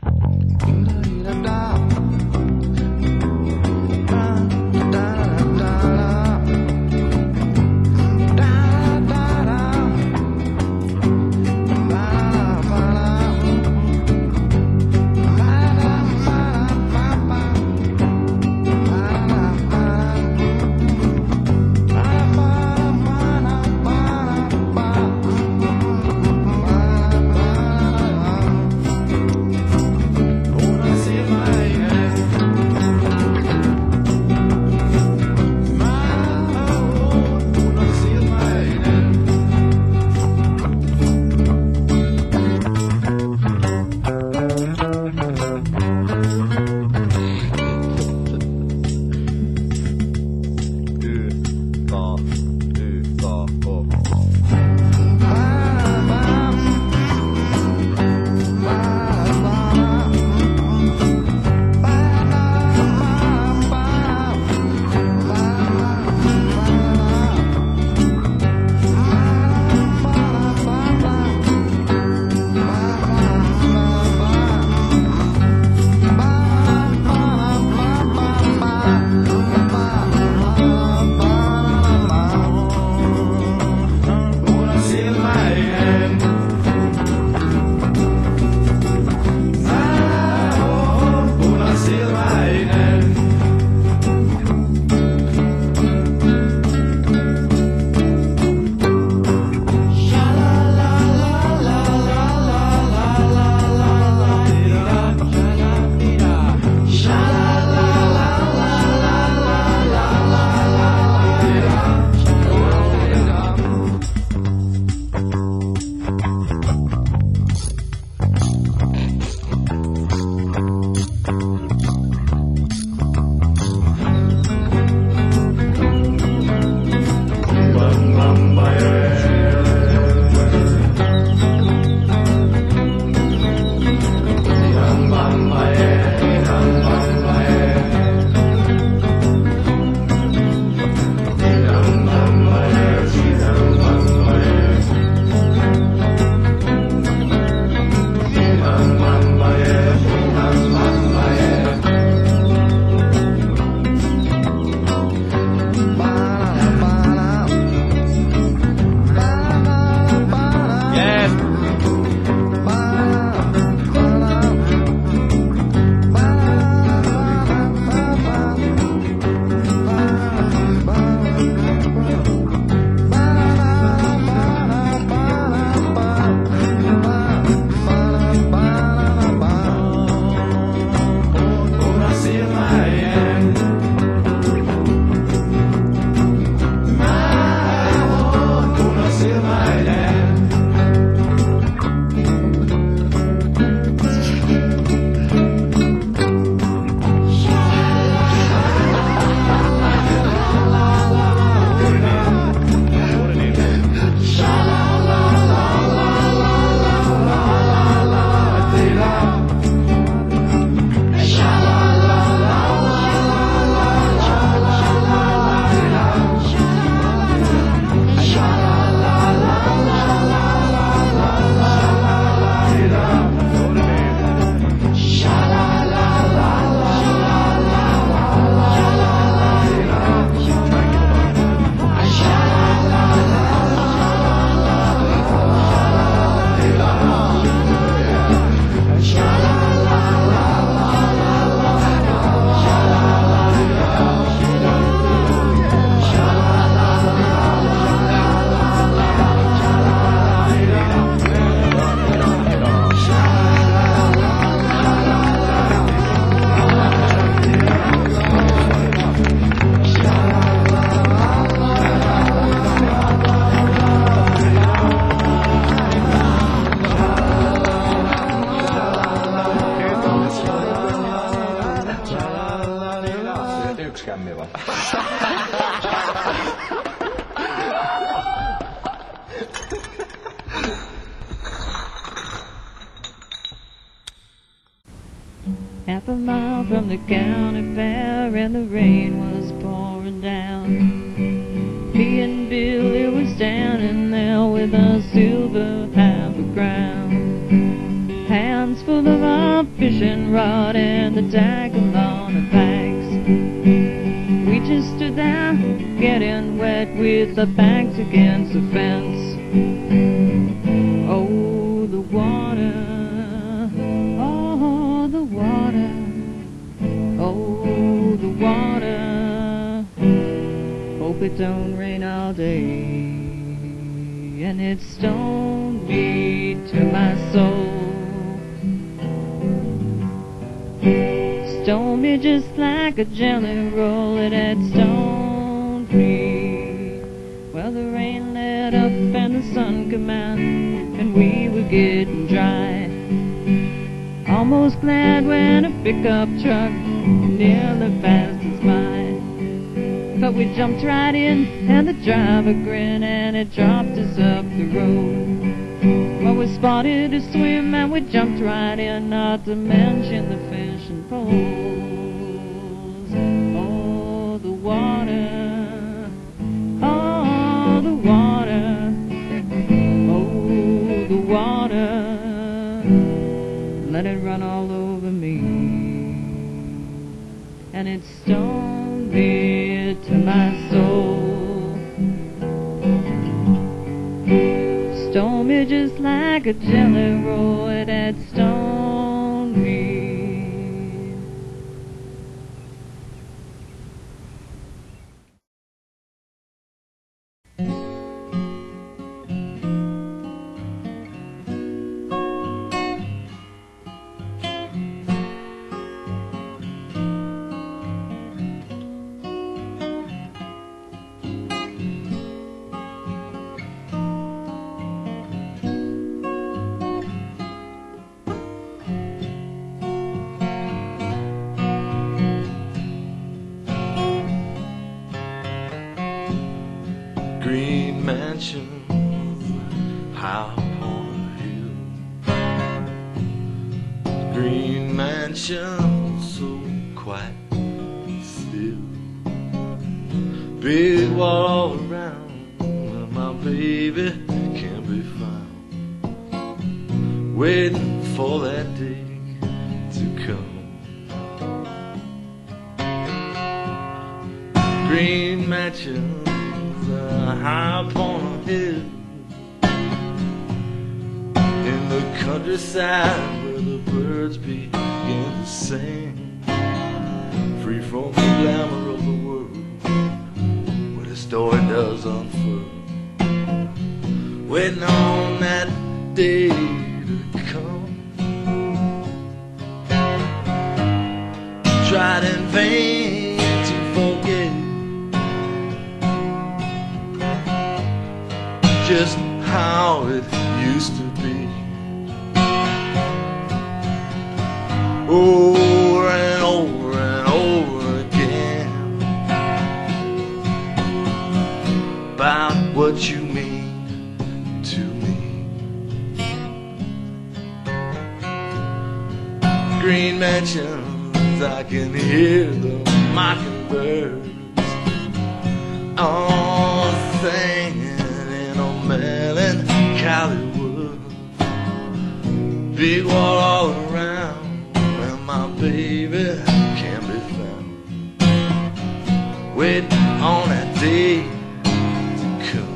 Half a mile from the county fair and the rain was pouring down. Me and Billy were standing there with a silver half a ground. Hands full of our fishing rod and the tackle on the banks. We just stood there getting wet with our backs against the fence. Oh, the water, oh, the water, oh, the water. Hope it don't rain all day, and it stoned me to my soul. Stoned me just like a jelly roll, it had stoned me. Well, the rain let up and the sun come out, and we were getting dry. Almost glad when a pickup truck nearly passed us by. But we jumped right in, and the driver grinned, and it dropped us up the road. Well, we spotted to swim, and we jumped right in, not to mention the fishing poles. Oh, the water, oh, the water, oh, the water. Let it run all over me, and it stoned me to my soul. Stoned me just like a jelly roll, it had stoned me. Green mansions high upon a hill. Green mansions so quiet still. Big wall all around where my baby can be found. Waiting for that day to come. Green mansions high upon a hill, in the countryside where the birds begin to sing, free from the glamour of the world, where the story does unfurl, waiting on that day to come. Tried in vain to forget just how it used to be. Over and over and over again, about what you mean to me. Green mansions, I can hear the mockingbirds all singing melancholy wood. Big wall all around where my baby can be found. Waiting on that day to come.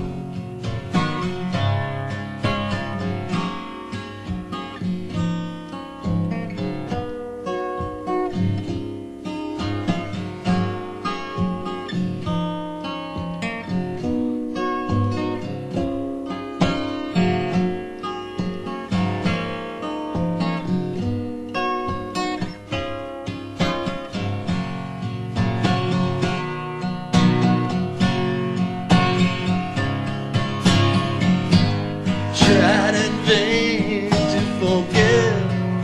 Tried in vain to forget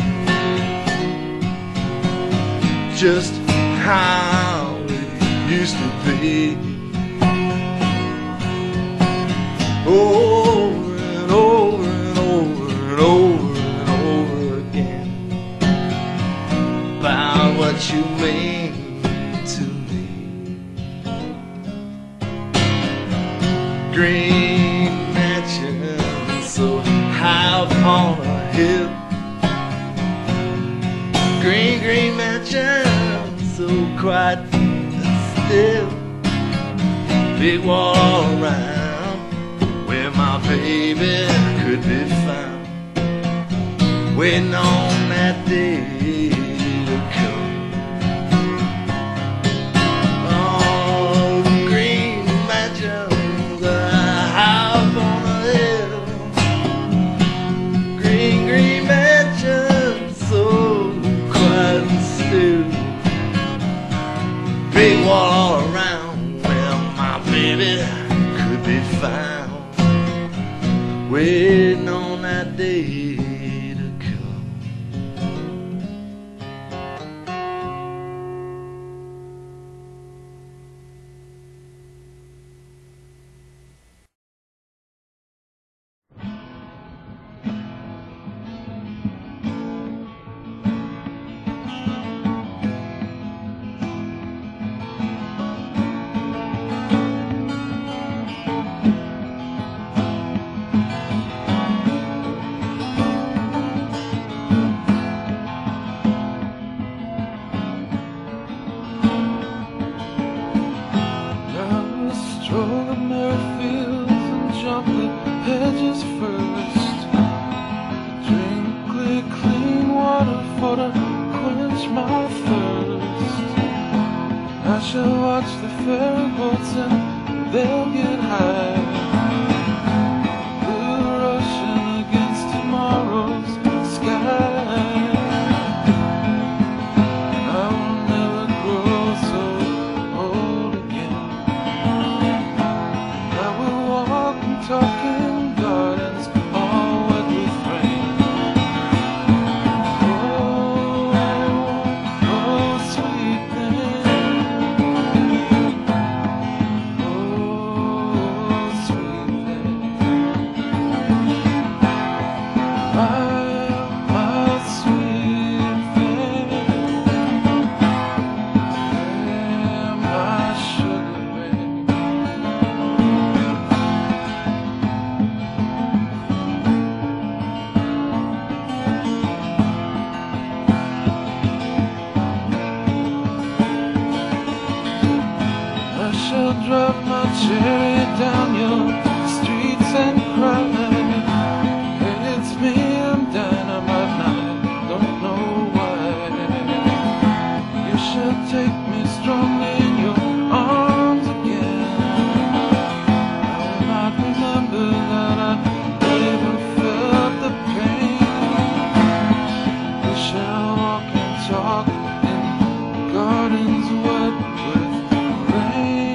just how it used to be. Over and over and over and over and over again, about what you mean to me. Green mansion so high upon mansion, so quiet and still. Big wall all around where my baby could be found, waiting on that day to come. Oh, green mansions, a house on a hill. Green, green mansions, so quiet and still. Big wall all around where my baby could be found, waiting on that day to come. Stroll the mirror fields and jump the hedges first. Drink clear, clean water for to quench my thirst. I shall watch the ferry boats and they'll get high. Blue rushing against tomorrow's sky. I will never grow so old again. Talking gardens all wet with rain. Oh, oh, sweet thing. Oh, sweet thing. My, my sweet thing. Yeah, my sugar baby. Drive my chariot down your streets and cry. It's me, I'm dynamite night, don't know why. You shall take me strongly in your arms again. I will not remember that I even felt the pain. We shall walk and talk in gardens wet with rain.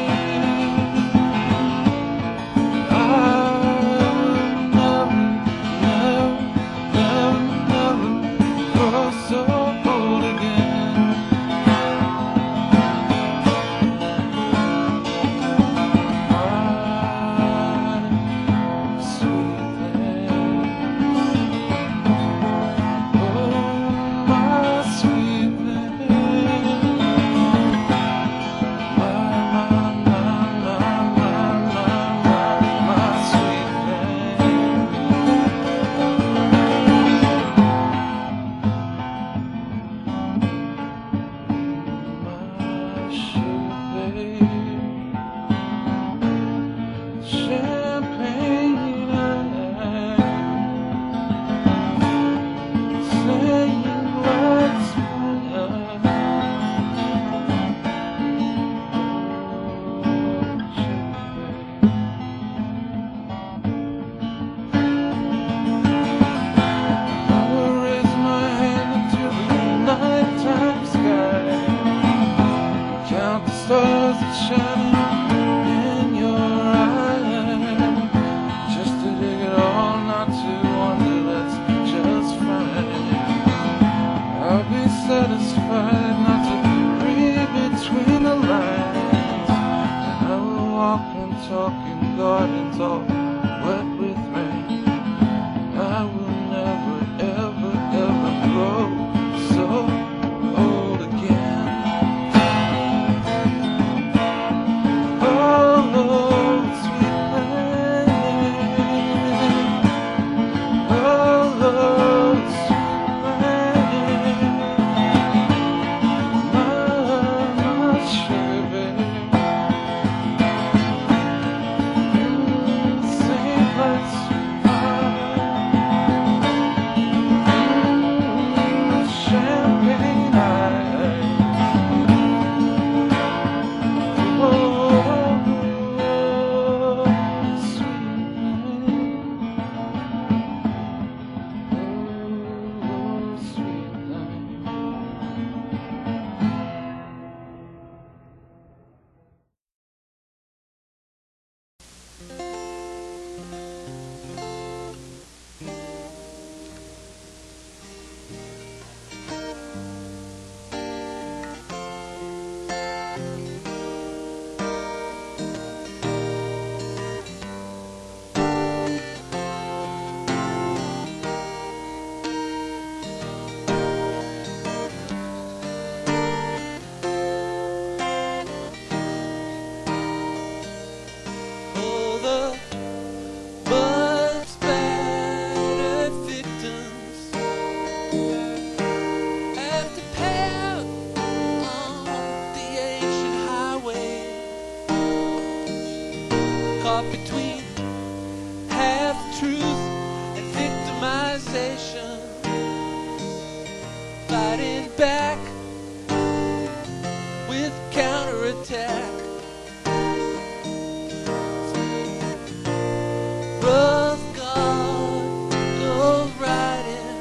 Stars that shine in your eyes, just to dig it all, not to wonder, that's just fine. I'll be satisfied not to read between the lines. I will walk and talk in gardens all wet with rain. I will never, ever, ever grow so old again. back with counterattack. Rough God goes riding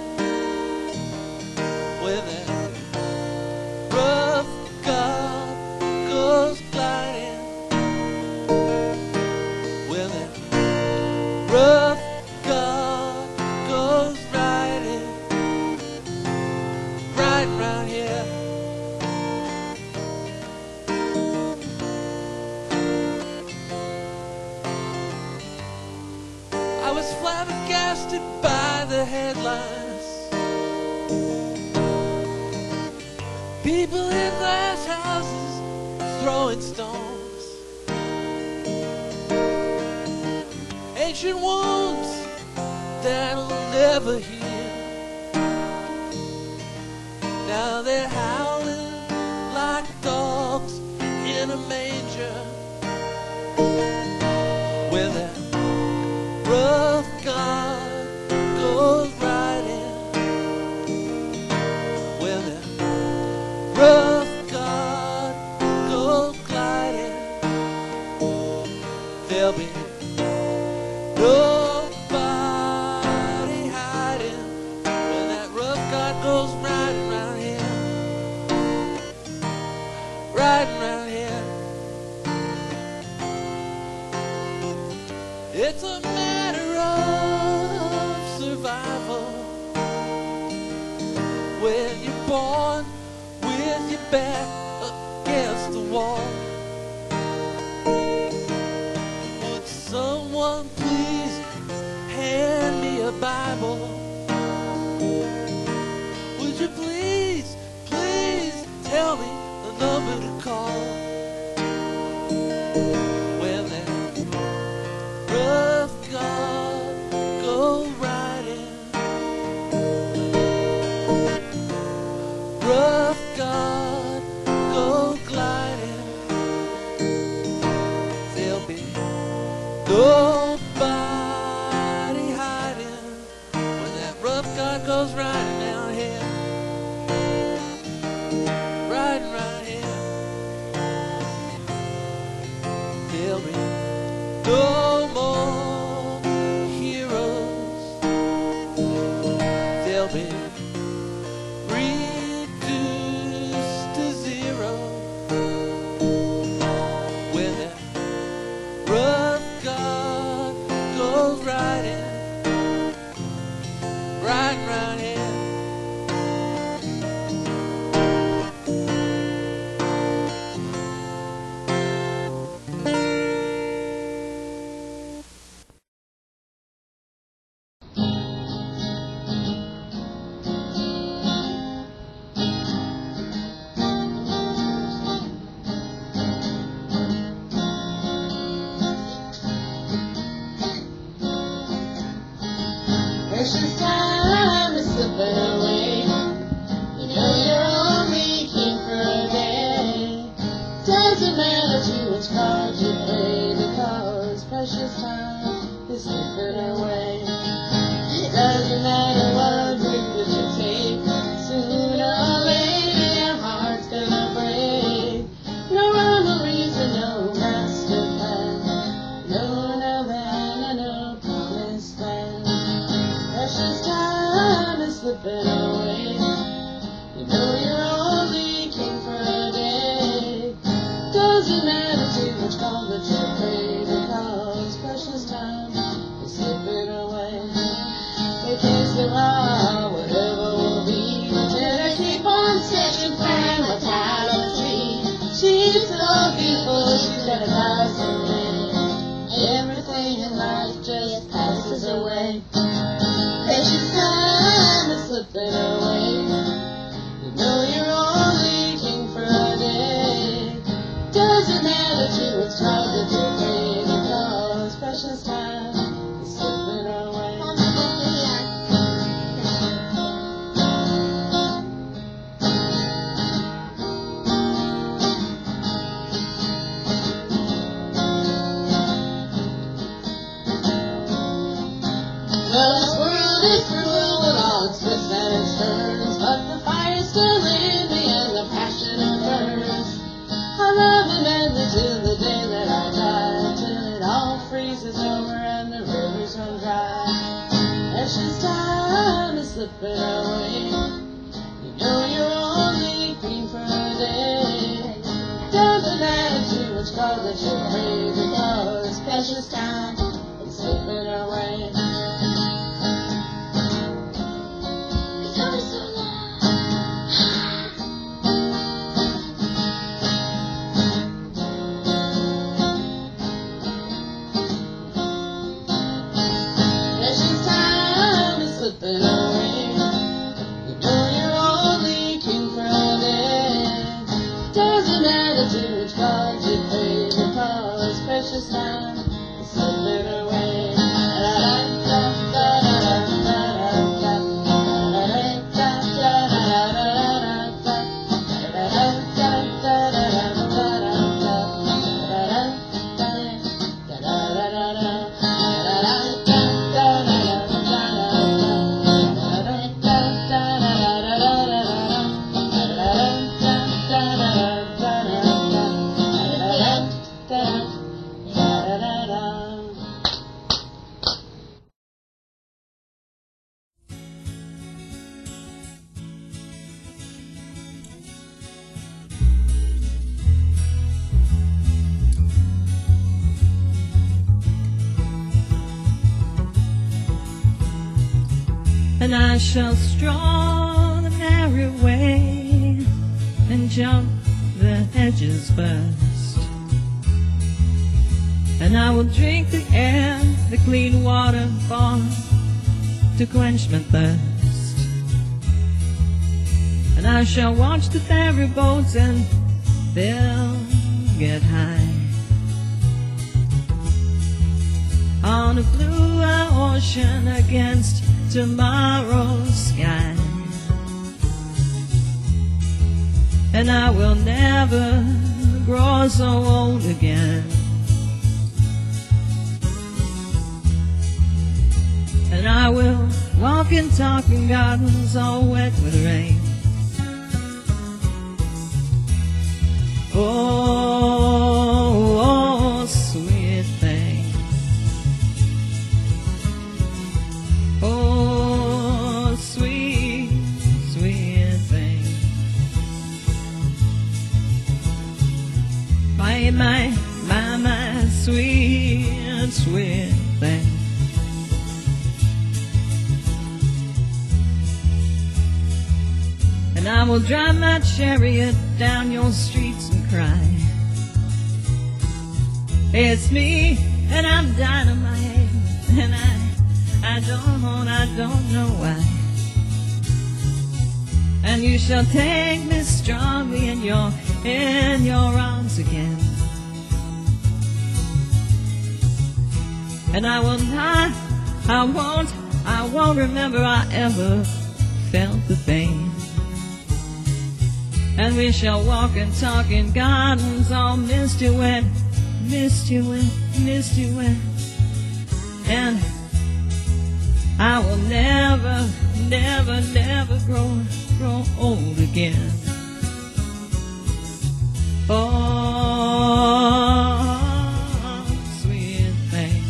with it. Rough God goes gliding with it. Rough God goes riding right round here. I was flabbergasted by the headlines. People in glass houses throwing stones. Ancient wounds that'll never heal. Now they're howling like dogs in a manger. Where that rough God goes riding. Where that rough God goes gliding. There'll be nobody hiding when that rough God goes riding round here. Riding round here. It's a matter of survival when you're born with your back against the wall. Would someone please hand me a Bible? Would you please, please tell me the number to call? When that rough God go riding, rough God go gliding, there'll be nobody hiding when that rough God goes riding down here, riding right here. There'll be no more heroes. They'll be reduced to zero when that rough God goes riding, riding right here. Precious time is slipping away. You know you're only king for a day. Doesn't matter too much cards you play, because precious time is slipping away. It doesn't matter what route that you take, sooner or later your heart's gonna break. No rhyme or reason, no master plan, no Havana, no promised land. Precious time is slipping away. You know you're only king for a day. Doesn't matter too much call that you pray, because precious time is slipping away. It is the law, whatever will be. Better keep on setting plan mortality. She's so beautiful, she's got a thousand names. Everything in life just passes away. Precious time is slipping away. You know you're only king for a day. Doesn't matter too much time that you pay, because precious time is slipping away. Well, this world is cruel with all its twists and its turns. slipping away. You know you're only green for a day. Doesn't matter too much cause that you're crazy, cause precious time is slipping away. It's only so long. Precious time is slipping away. You know you're only king for a day. Doesn't matter too much cause you're crazy, cause precious time is slipping away. And I shall stroll the merry way and jump the hedges first. And I will drink the air, the clean water for to quench my thirst. And I shall watch the ferry boats and they'll get high on a blue ocean against tomorrow's sky. And I will never grow so old again. And I will walk and talk in gardens all wet with rain. Oh, oh, sweet thing. Oh, sweet, sweet thing. My, my, my, my sweet, sweet thing. And I will drive my chariot down your streets and cry. It's me, and I'm dynamite, and I, I don't, I don't know why. And you shall take me strongly in your, in your arms again. And I will not, I won't, I won't remember I ever felt the pain. And we shall walk and talk in gardens all misty wet, misty wet, misty wet. And I will never, never, never grow, grow old again. Oh, sweet thing.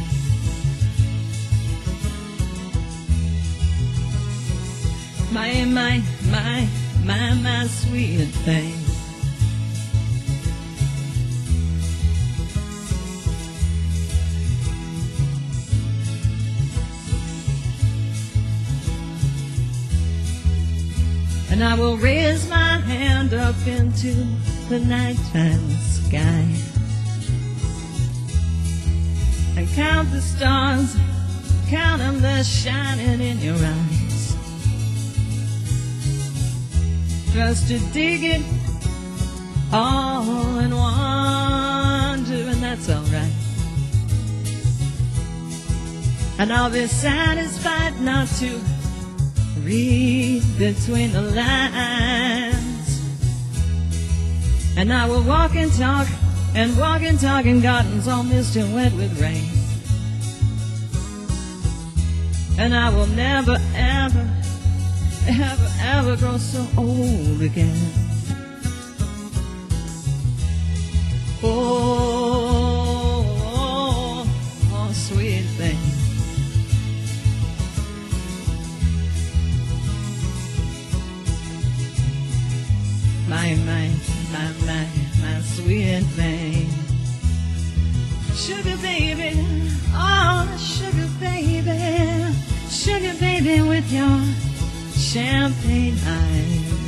My, my, my, my, my sweet thing. And I will raise my hand up into the nighttime sky and count the stars, count them, they're shining in your eyes. Just to dig it all in wonder, and that's alright. And I'll be satisfied not to read between the lines. And I will walk and talk and walk and talk in gardens all misty and wet with rain. And I will never, ever, ever, ever grow so old again. Oh, oh, oh, sweet thing. my, my, my, my, my sweet thing. Sugar baby, oh, sugar baby, sugar baby with your champagne eyes.